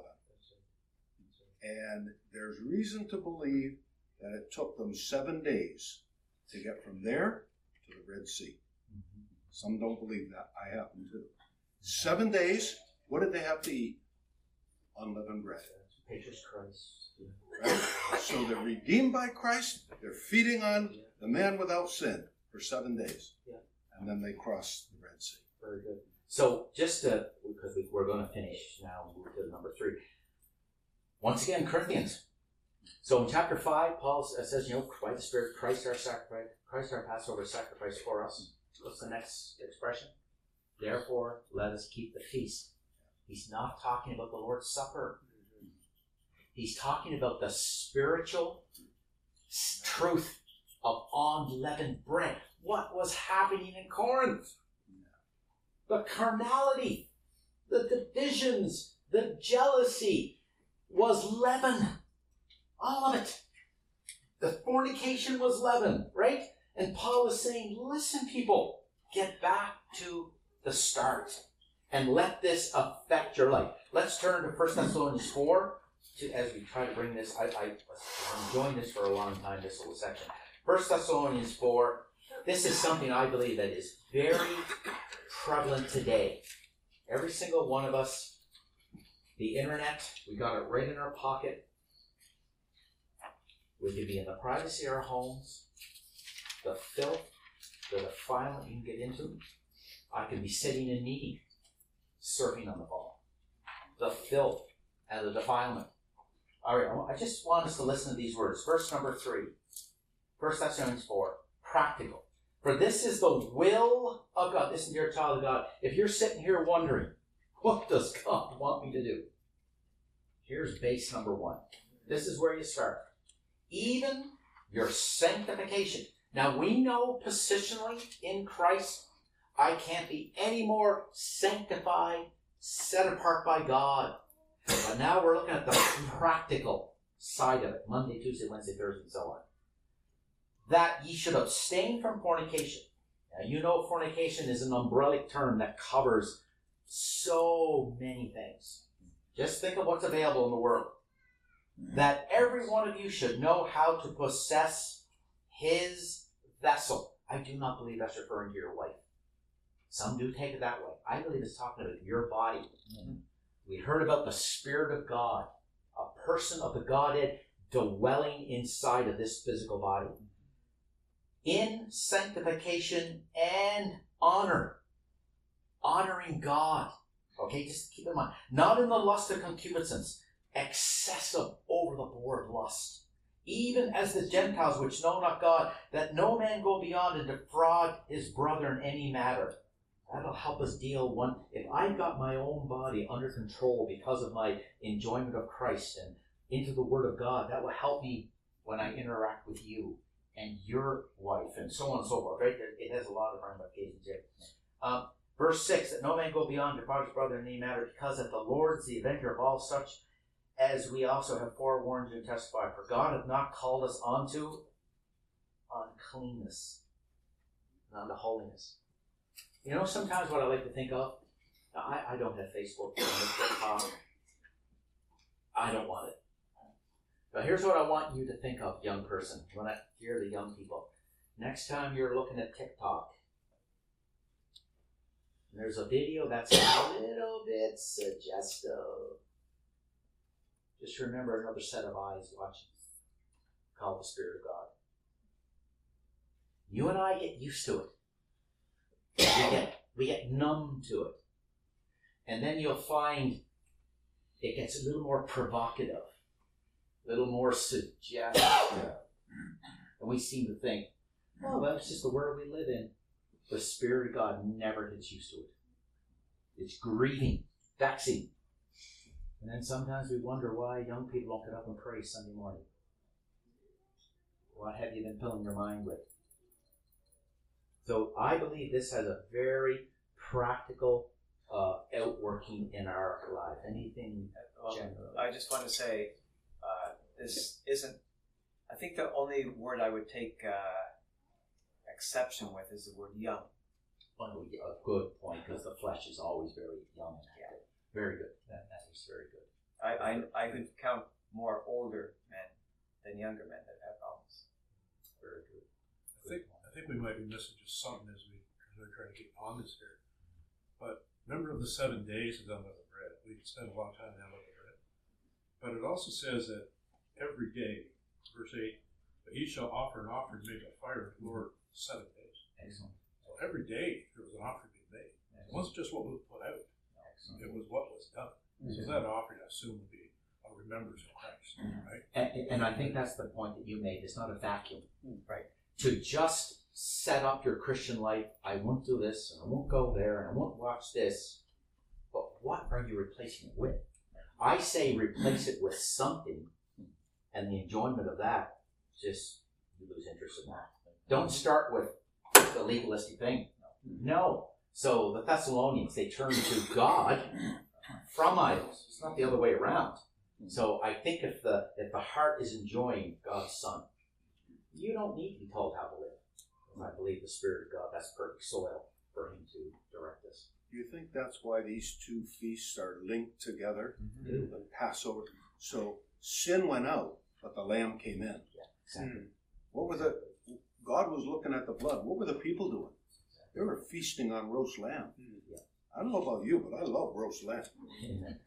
And there's reason to believe that it took them seven days to get from there to the Red Sea. Some don't believe that. I happen to. Seven days, what did they have to eat? Unleavened bread. Pictures Christ. Right? So they're redeemed by Christ. They're feeding on the man without sin for seven days. Yeah. And then they cross the Red Sea. Very good. So just to, because we, we're going to finish now, move to number three. Once again, Corinthians. So in chapter five, Paul says, you know, by the Spirit, Christ our sacrifice, Christ our Passover sacrifice for us. What's the next expression? Therefore, let us keep the feast. He's not talking about the Lord's Supper. He's talking about the spiritual truth of unleavened bread. What was happening in Corinth? The carnality, the divisions, the jealousy was leaven. All of it. The fornication was leaven, right? And Paul is saying, listen, people, get back to the start and let this affect your life. Let's turn to First Thessalonians four to, as we try to bring this. I, I, I'm enjoying this for a long time, this little section. First Thessalonians four. This is something I believe that is very prevalent today. Every single one of us, the internet, we got it right in our pocket. We could be in the privacy of our homes. The filth, the defilement you can get into. I could be sitting in meeting, surfing on the ball. The filth and the defilement. All right, I just want us to listen to these words. Verse number three. First Thessalonians four. Practical. For this is the will of God. Listen, dear child of God. If you're sitting here wondering, what does God want me to do? Here's base number one. This is where you start. Even your sanctification. Now we know positionally in Christ, I can't be any more sanctified, set apart by God. But now we're looking at the practical side of it. Monday, Tuesday, Wednesday, Thursday, and so on. That ye should abstain from fornication. Now you know fornication is an umbrellic term that covers so many things. Just think of what's available in the world. That every one of you should know how to possess his vessel. I do not believe that's referring to your wife. Some do take it that way. I believe it's talking about your body. Mm-hmm. We heard about the Spirit of God, a person of the Godhead dwelling inside of this physical body. In sanctification and honor. Honoring God. Okay, just keep in mind. Not in the lust of concupiscence. Excessive over the board lust. Even as the Gentiles which know not God, that no man go beyond and defraud his brother in any matter. That'll help us deal one. If I've got my own body under control because of my enjoyment of Christ and into the Word of God, that will help me when I interact with you and your wife and so on and so forth. Right? It has a lot of ramifications here. Um, verse six, that no man go beyond defraud his brother in any matter, because that the Lord is the avenger of all such, as we also have forewarned you and testified. For God hath not called us unto uncleanness, and unto holiness. You know, sometimes what I like to think of, I, I don't have Facebook, I don't have TikTok. I don't want it. But here's what I want you to think of, young person, when I hear the young people. Next time you're looking at TikTok, and there's a video that's a little bit suggestive, just remember another set of eyes watching, called the Spirit of God. You and I get used to it. We get, we get numb to it. And then you'll find it gets a little more provocative, a little more suggestive. And we seem to think, oh, well, it's just the world we live in. The Spirit of God never gets used to it. It's grieving, vexing. And then sometimes we wonder why young people don't get up and pray Sunday morning. What have you been filling your mind with? So I believe this has a very practical uh, outworking in our life. Anything Well, general? I just want to say, uh, this isn't, I think the only word I would take uh, exception with is the word young. Oh, yeah, a good point, because the flesh is always very young and active. Very good. That, that is very good. I, I, I could count more older men than younger men that have problems. Very good. I think I think we might be missing just something as we as we're trying to get on this here. But remember of the seven days of unleavened bread. We spent a long time on unleavened bread. But it also says that every day, verse eight, that he shall offer an offering made by fire to the Lord seven days. Excellent. So every day there was an offering being made. It wasn't just what was put out. Excellent. It was what was done. So that offering, I assume, would be a remembrance of Christ, right? And, and I think that's the point that you made. It's not a vacuum. Right. To just set up your Christian life, I won't do this, and I won't go there, and I won't watch this. But what are you replacing it with? I say replace it with something, and the enjoyment of that, just you lose interest in that. Don't start with the legalistic thing. No. So the Thessalonians, they turned to God from idols. It's not the other way around. So I think if the if the heart is enjoying God's Son, you don't need to be told how to live. And I believe the Spirit of God, that's perfect soil for Him to direct us. Do you think that's why these two feasts are linked together? Mm-hmm. The Passover. So sin went out, but the lamb came in. Yeah, exactly. What were the? God was looking at the blood. What were the people doing? They were feasting on roast lamb. Yeah. I don't know about you, but I love roast lamb. Amen.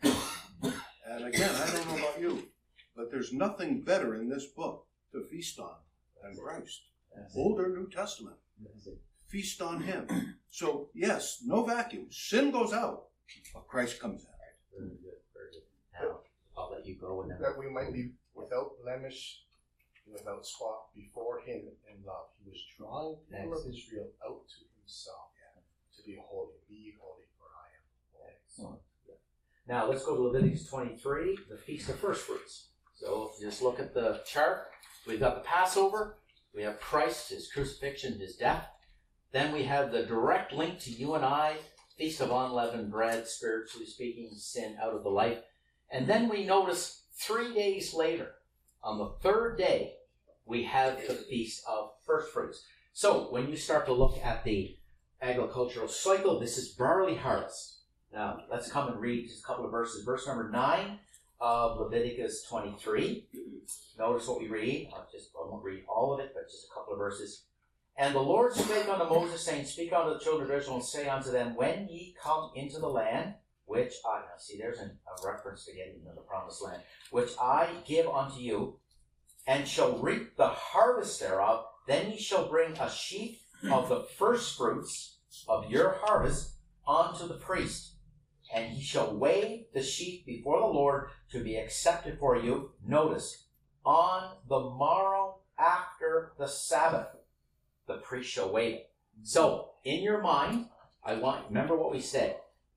And again, I don't know about you, but there's nothing better in this book to feast on than Christ. Old or New Testament. Feast on Him. So, yes, no vacuum. Sin goes out, but Christ comes in. Very good, very good. Now, I'll let you go and then. That we might be without blemish, without spot before Him in love. He was drawing the people of Israel out to Himself, yeah, to be holy. Be ye holy, for I am holy. Excellent. Now let's go to Leviticus twenty-three, the Feast of First Fruits. So if you just look at the chart, we've got the Passover, we have Christ, his crucifixion, his death. Then we have the direct link to you and I, Feast of Unleavened Bread, spiritually speaking, sin out of the life. And then we notice three days later, on the third day, we have the Feast of First Fruits. So when you start to look at the agricultural cycle, this is barley harvest. Now, let's come and read just a couple of verses. Verse number nine of Leviticus twenty-three. Notice what we read. I'll just, I won't read all of it, but just a couple of verses. And the Lord spake unto Moses, saying, Speak unto the children of Israel, and say unto them, When ye come into the land, which I, now see, there's an, a reference to getting into the promised land, which I give unto you, and shall reap the harvest thereof, then ye shall bring a sheaf of the first fruits of your harvest unto the priest. And he shall wave the sheaf before the Lord to be accepted for you. Notice, on the morrow after the Sabbath, the priest shall wave it. So, in your mind, I want, remember what we said.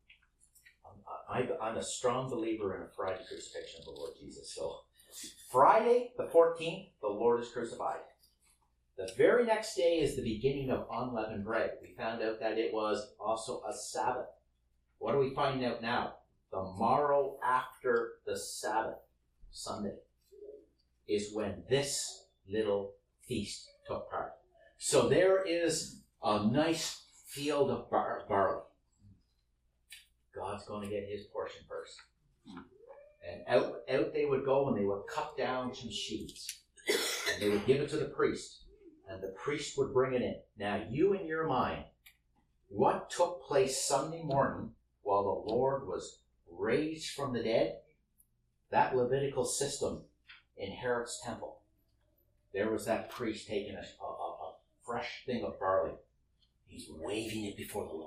I'm, I'm a strong believer in a Friday crucifixion of the Lord Jesus. So, Friday, the fourteenth, the Lord is crucified. The very next day is the beginning of unleavened bread. We found out that it was also a Sabbath. What do we find out now? The morrow after the Sabbath, Sunday, is when this little feast took part. So there is a nice field of bar- barley. God's going to get his portion first. And out, out they would go, and they would cut down some sheaves. And they would give it to the priest. And the priest would bring it in. Now, you in your mind, what took place Sunday morning while the Lord was raised from the dead? That Levitical system in Herod's temple. There was that priest taking a, a, a fresh thing of barley. He's waving it before the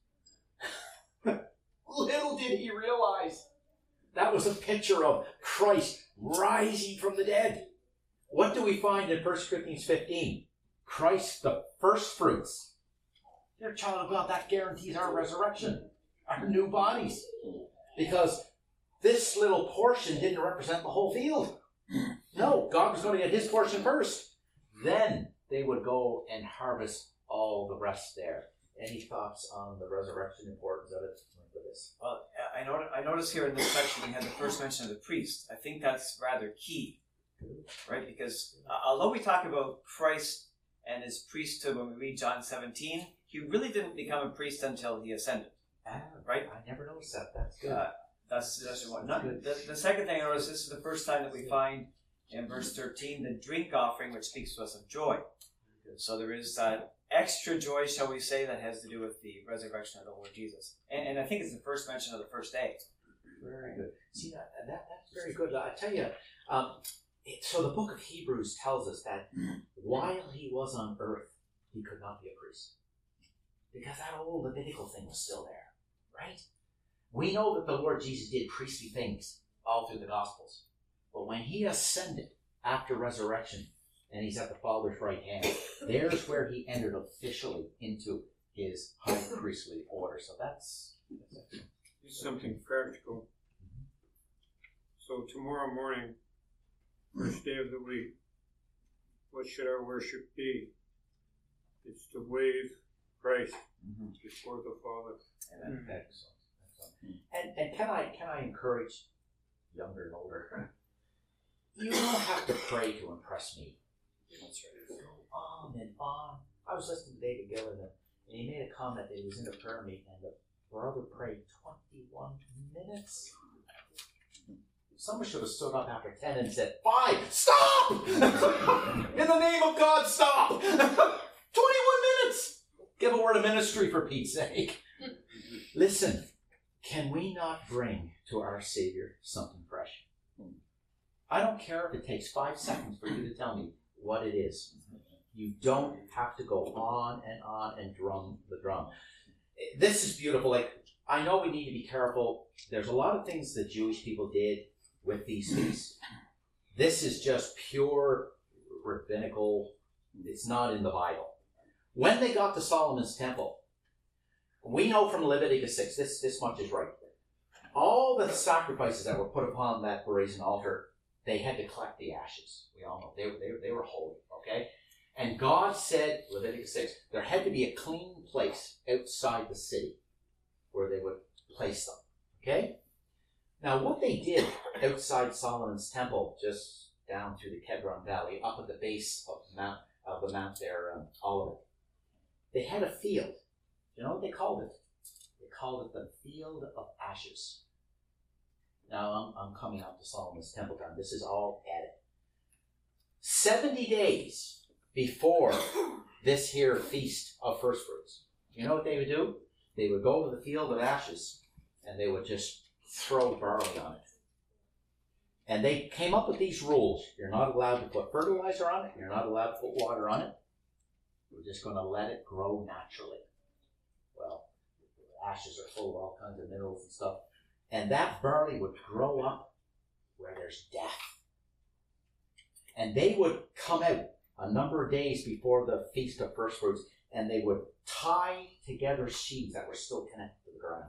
Lord. Little did he realize that was a picture of Christ rising from the dead. What do we find in First Corinthians fifteen? Christ, the first fruits. Dear child of God, that guarantees our resurrection, our new bodies. Because this little portion didn't represent the whole field. No, God was going to get his portion first. Then they would go and harvest all the rest there. Any thoughts on the resurrection importance of it? For this? Well, I noticed, I noticed here in this section we had the first mention of the priest. I think that's rather key, right? Because uh, although we talk about Christ and his priesthood when we read John seventeen, he really didn't become a priest until he ascended, Ah, right? I never noticed that. That's good. Uh, that's that's one. Not, the, the second thing I noticed, this is the first time that we find in verse thirteen the drink offering, which speaks to us of joy. So there is that extra joy, shall we say, that has to do with the resurrection of the Lord Jesus. And, and I think it's the first mention of the first day. Very good. See, that, that that's very good. I tell you, um, it, so the book of Hebrews tells us that while he was on earth, he could not be a priest. Because that old Levitical thing was still there, right? We know that the Lord Jesus did priestly things all through the Gospels. But when he ascended after resurrection, and he's at the Father's right hand, there's where he entered officially into his high priestly order. So that's, It's something practical. So tomorrow morning, first day of the week, what should our worship be? It's to wave Christ mm-hmm. before the Father. And mm-hmm. excellent. excellent. And and can I can I encourage younger and older? You don't have to pray to impress me. Go on and on. I was listening to David Gillen, and he made a comment that he was in a prayer meeting, and the brother prayed twenty-one minutes. Someone should have stood up after ten and said, "Five, stop! In the name of God, stop! twenty-one minutes! Give a word of ministry for Pete's sake." Listen, can we not bring to our Savior something fresh? I don't care if it takes five seconds for you to tell me what it is. You don't have to go on and on and drum the drum. This is beautiful. Like, I know we need to be careful. There's a lot of things the Jewish people did with these feasts. This is just pure rabbinical. It's not in the Bible. When they got to Solomon's temple, we know from Leviticus six, this, this much is right. All the sacrifices that were put upon that brazen altar they had to collect the ashes. We all know they were, they, were- they were holy, okay? And God said, Leviticus six, there had to be a clean place outside the city where they would place them, okay? Now, what they did outside Solomon's temple, just down through the Kidron Valley, up at the base of the mount, of the mount there, um, Olivet, they had a field. You know what they called it? They called it the Field of Ashes. Now, I'm, I'm coming up to Solomon's temple time. This is all added. seventy days before this here feast of first fruits, you know what they would do? They would go to the Field of Ashes and they would just throw barley on it. And they came up with these rules. You're not allowed to put fertilizer on it. You're not allowed to put water on it. We're just going to let it grow naturally. Well, ashes are full of all kinds of minerals and stuff. And that barley would grow up where there's death. And they would come out a number of days before the Feast of First Fruits, and they would tie together sheaves that were still connected to the ground.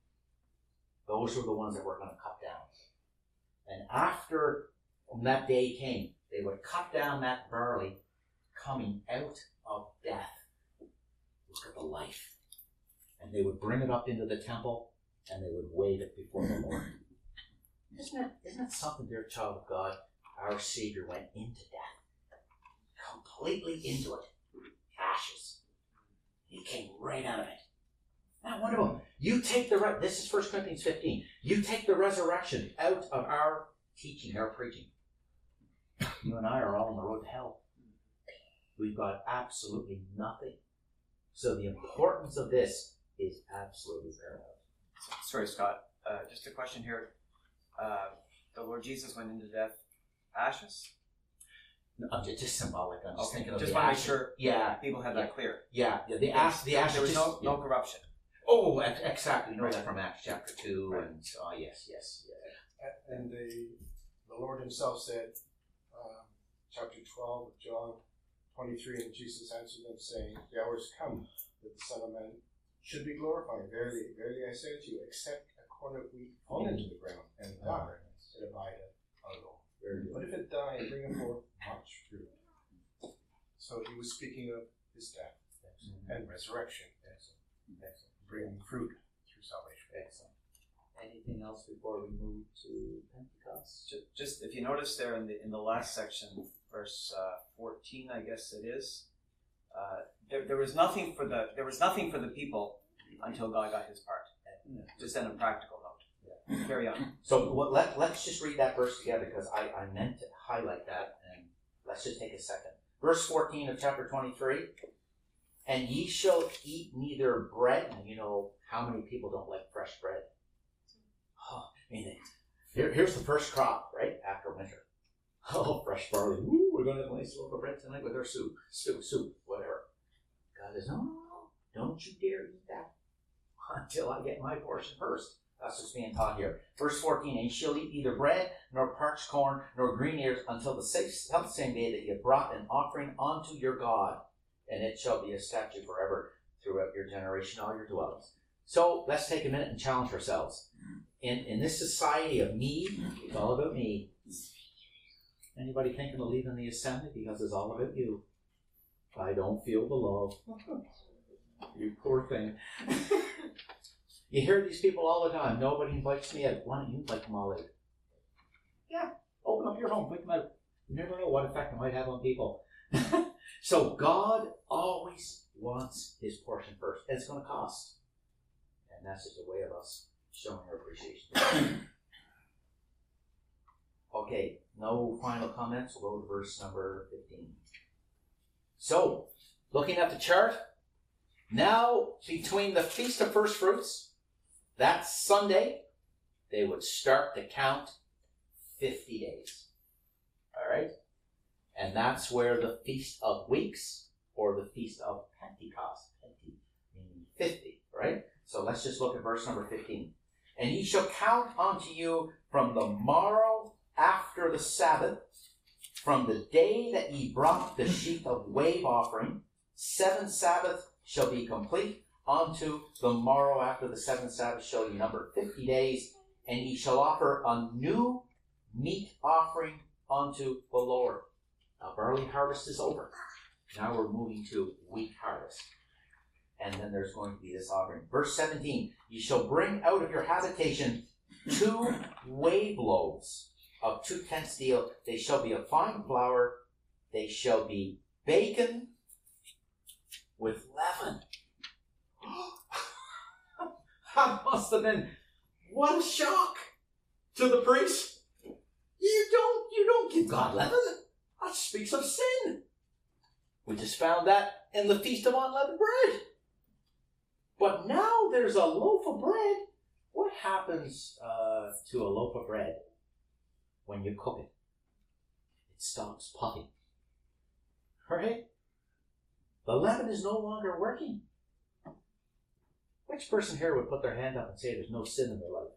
Those were the ones that were going to cut down. And after that day came, they would cut down that barley coming out of death. Look at the life. And they would bring it up into the temple, and they would wave it before the Lord. Isn't that, isn't that something, dear child of God? Our Savior went into death. Completely into it. Ashes. He came right out of it. Now, what about you take the, re- this is First Corinthians fifteen. You take the resurrection out of our teaching, our preaching. You and I are all on the road to hell. We've got absolutely nothing. So the importance of this is absolutely paramount. Sorry, Scott. Uh, just a question here. Uh, the Lord Jesus went into death, ashes? No, it's just symbolic. I'm just Okay, thinking of just the want to make ashes. sure Yeah, people have yeah. that clear. yeah, yeah. The ash, the ashes. There was just- no, no corruption. Oh, ex- exactly. You know that from Acts chapter two, Right. and oh yes, yes, yes. And the, the Lord himself said, um, chapter twelve of John twenty-three, and Jesus answered them, saying, the hour has come that the Son of Man should be glorified. Verily, verily I say to you, except a corn of wheat fall into the ground and die, it abideth alone. But if it die and bringeth forth much fruit. So he was speaking of his death and resurrection, bringing fruit through salvation. Excellent. Anything else before we move to Pentecost? Ju- Just if you notice there in the in the last section, verse uh, fourteen, I guess it is. Uh, there, there was nothing for the there was nothing for the people until God got his part. Just then, a practical note. Yeah. Carry on. So what, let let's just read that verse together, because I, I meant to highlight that, and let's just take a second. Verse fourteen of chapter twenty-three. And ye shall eat neither bread. And you know how many people don't like fresh bread? Oh, I mean, here, here's the first crop, right? After winter. Oh, fresh barley. Woo, we're going to have a nice loaf of bread tonight with our soup. Soup, soup, whatever. God says, no, no, no. Don't you dare eat that until I get my portion first. That's what's being taught here. Verse fourteen, and ye shall eat neither bread, nor parched corn, nor green ears, until the same day that ye have brought an offering unto your God. And it shall be a statute forever throughout your generation, all your dwellings. So let's take a minute and challenge ourselves. In in this society of me, it's all about me. Anybody thinking of leaving the assembly because it's all about you? I don't feel the love. You poor thing. You hear these people all the time. Nobody invites me out. Why don't you invite them all out? Yeah, open up your home, invite them out. You never know what effect it might have on people. So God always wants his portion first. And it's going to cost. And that's just a way of us showing our appreciation. Okay, no final comments. We'll go to verse number fifteen. So, looking at the chart, now between the Feast of First Fruits, that Sunday, they would start to count fifty days. All right? And that's where the Feast of Weeks, or the Feast of Pentecost, Pente, meaning fifty, right? So let's just look at verse number fifteen. And ye shall count unto you from the morrow after the Sabbath, from the day that ye brought the sheaf of wave offering, seven Sabbaths shall be complete. Unto the morrow after the seventh Sabbath shall ye number fifty days, and ye shall offer a new meat offering unto the Lord. Now, barley harvest is over. Now we're moving to wheat harvest. And then there's going to be this offering. Verse seventeen, you shall bring out of your habitation two wave loaves of two tenths deal. They shall be of fine flour. They shall be bacon with leaven. That must have been, what a shock to the priest. You don't, you don't give God leaven. That speaks of sin. We just found that in the Feast of Unleavened Bread. But now there's a loaf of bread. What happens uh, to a loaf of bread when you cook it? It stops puffing. Right? The leaven is no longer working. Which person here would put their hand up and say there's no sin in their life?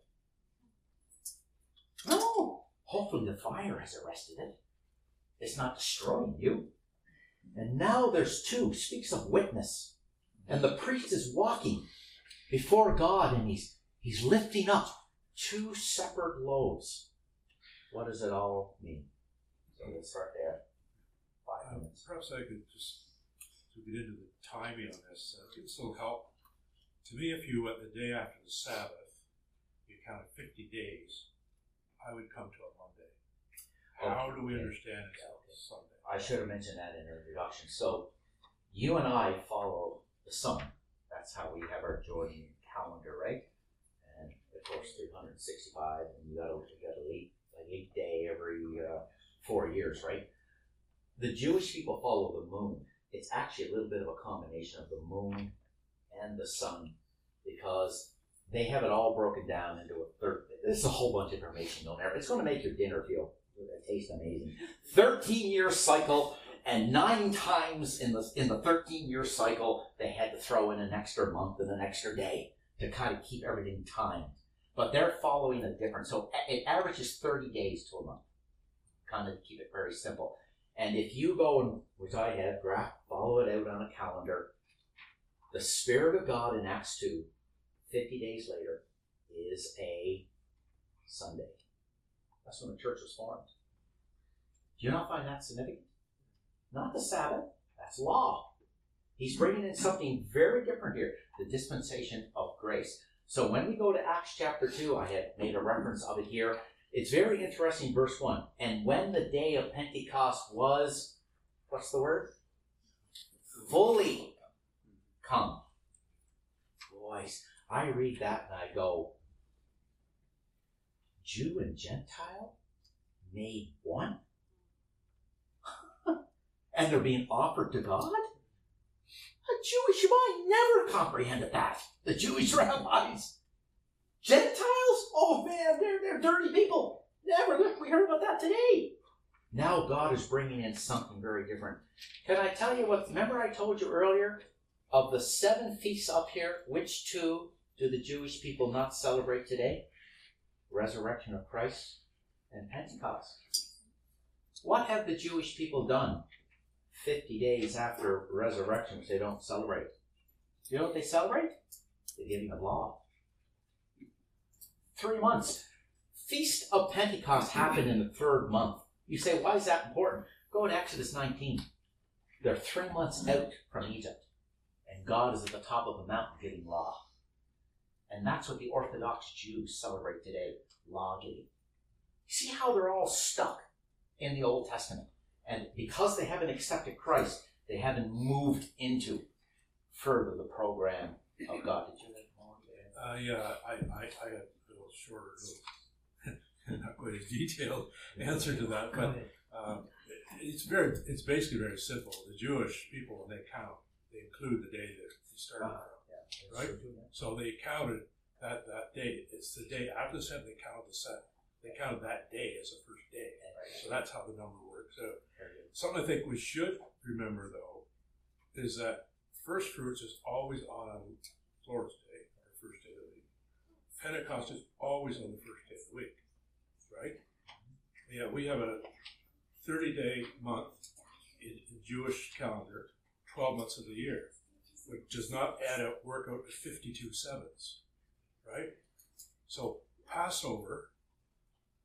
No. Hopefully the fire has arrested it. It's not destroying you. And now there's two. Speaks of witness. And the priest is walking before God and he's he's lifting up two separate loaves. What does it all mean? So let's start there. Five Um, minutes. perhaps I could just to get into the timing on this. Uh, get some help. To me, if you went the day after the Sabbath, you counted fifty days, I would come to a Monday. How Okay. do we Okay. understand it's Okay. Sunday? I should have mentioned that in the introduction. So, you and I follow the sun. That's how we have our Jordan calendar, right? And of course, three hundred sixty-five, and you got to you got to eight like eight day every uh, four years, right? The Jewish people follow the moon. It's actually a little bit of a combination of the moon and the sun, because they have it all broken down into a third. This is a whole bunch of information you'll never. It's going to make your dinner feel taste amazing. Thirteen year cycle, and nine times in the in the thirteen year cycle, they had to throw in an extra month and an extra day to kind of keep everything timed. But they're following a different. So it averages thirty days to a month. Kind of keep it very simple. And if you go and, which I have, graph, follow it out on a calendar, the Spirit of God in Acts two, fifty days later, is a Sunday. That's when the church was formed. Do you not find that significant? Not the Sabbath, that's law. He's bringing in something very different here, the dispensation of grace. So when we go to Acts chapter two, I had made a reference of it here. It's very interesting, verse one. And when the day of Pentecost was, what's the word? Fully come. Boys, I read that and I go, Jew and Gentile made one? And they're being offered to God? A Jewish mind never comprehended that. The Jewish rabbis. Gentiles? Oh man, they're, they're dirty people. Never. Look, we heard about that today. Now God is bringing in something very different. Can I tell you what, remember I told you earlier, of the seven feasts up here, which two do the Jewish people not celebrate today? Resurrection of Christ and Pentecost. What have the Jewish people done fifty days after resurrection which they don't celebrate? You know what they celebrate? The giving of law. Three months. Feast of Pentecost happened in the third month. You say, why is that important? Go to Exodus nineteen. They're three months out from Egypt. And God is at the top of the mountain giving law. And that's what the Orthodox Jews celebrate today, law giving. See how they're all stuck in the Old Testament. And because they haven't accepted Christ, they haven't moved into further the program of God. Did you have more? Uh, yeah, I, I, I had a little shorter, little, not quite a detailed answer to that, but um, it's very, it's basically very simple. The Jewish people, when they count, they include the day that they started from. Right? So they counted that, that day. It's the day after the seventh, they counted the seventh. They counted that day as the first day. So that's how the number works out. Something I think we should remember, though, is that first fruits is always on Lord's Day, or first day of the week. Pentecost is always on the first day of the week, right? Yeah, we have a thirty-day month in, in Jewish calendar, twelve months of the year, which does not add up, work out to fifty-two sevens, right? So Passover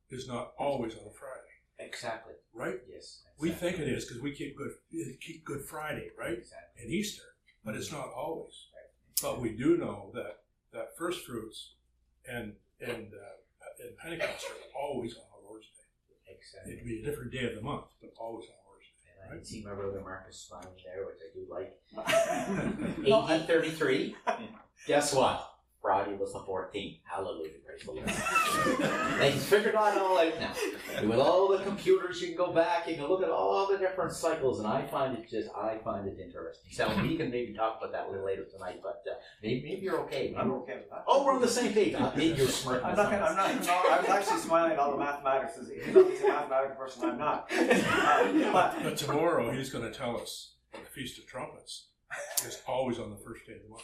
is not always on a Friday, Exactly. right? Yes. We exactly. think it is because we keep good keep Good Friday, right, Exactly. and Easter, but it's not always. But we do know that, that first fruits and and uh, and Pentecost are always on our Lord's Day. Exactly. It'd be a different day of the month, but always on Lord's Day. And I can see my brother Marcus smiling there, which I do like. No, I- eighteen thirty-three. Guess what? Friday was the fourteenth. Hallelujah, praise the Lord. They figured that all out now. And with all the computers, you can go back, you can look at all the different cycles, and I find it just, I find it interesting. So we can maybe talk about that a little later tonight, but uh, maybe, maybe you're okay. I'm okay with that. Oh, we're on the same page. I think you're smirking. I'm not, gonna, I'm not, no, I was actually smiling at all the mathematics. If you know he's a mathematical person, I'm not. Uh, but But tomorrow he's going to tell us the Feast of Trumpets is always on the first day of the month.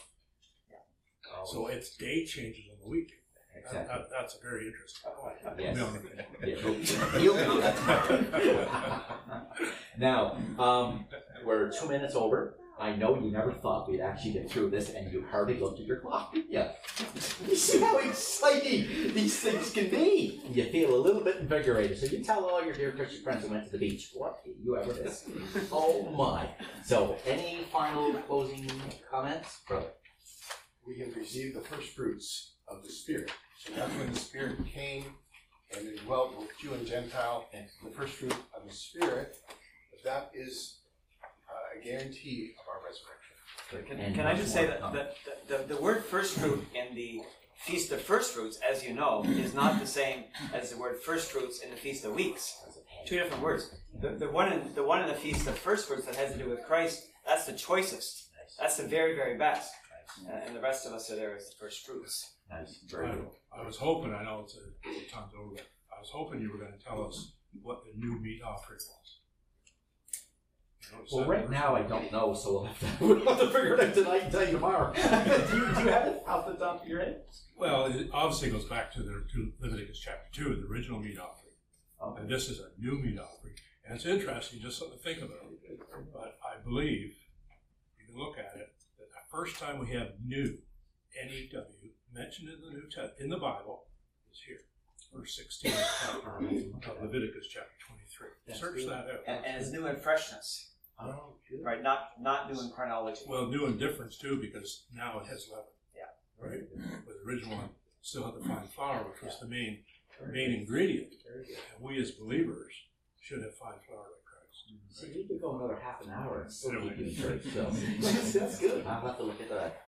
So its day changes on the week. That, Exactly. that, that's a very interesting point. Yes. No, Yeah, he'll do that. Now, um, we're two minutes over. I know you never thought we'd actually get through this, and you hardly looked at your clock, did you? You see how exciting these things can be. You feel a little bit invigorated. So you tell all your dear Christian friends who went to the beach, what did you ever miss? Oh my. So, any final closing comments, brother? We have received the first fruits of the Spirit. So that's when the Spirit came and it dwelt with Jew and Gentile, and the first fruit of the Spirit. But that is uh, a guarantee of our resurrection. Can, And can I much just more say to that come. the, the, the, the word first fruit in the Feast of First Fruits, as you know, is not the same as the word first fruits in the Feast of Weeks. Two different words. The, the, one in, the one in the Feast of First Fruits that has to do with Christ, that's the choicest. That's the very, very best. Uh, and the rest of us are there as the first fruits. Nice. Very I, good. I was hoping, I know it's a, it's time's over, I was hoping you were going to tell us what the new meat offering was. You know, it's Well, that right first now I one. don't know, so we'll have to, we'll have to figure it out tonight and tell you tomorrow. do, you, do you have it off the top of your head? Well, it obviously goes back to the to Leviticus chapter two, the original meat offering. Okay. And this is a new meat offering. And it's interesting, just something to think about. But I believe, you can look at it, that the first time we have new, N E W, mentioned in the New Testament, in the Bible, is here. Verse sixteen of chapter, of Leviticus chapter twenty-three. That's Search good. that out. And, and it's new in freshness, Oh, good. right? Not not new in chronology. Well, new in difference too, because now it has leaven. Yeah. Right? But the original one still had the fine flour, which was the main main ingredient. And we as believers should have fine flour like Christ. So you could go another half an hour and still Anyway. keep you in church. So that's, that's good. I'll have to look at that.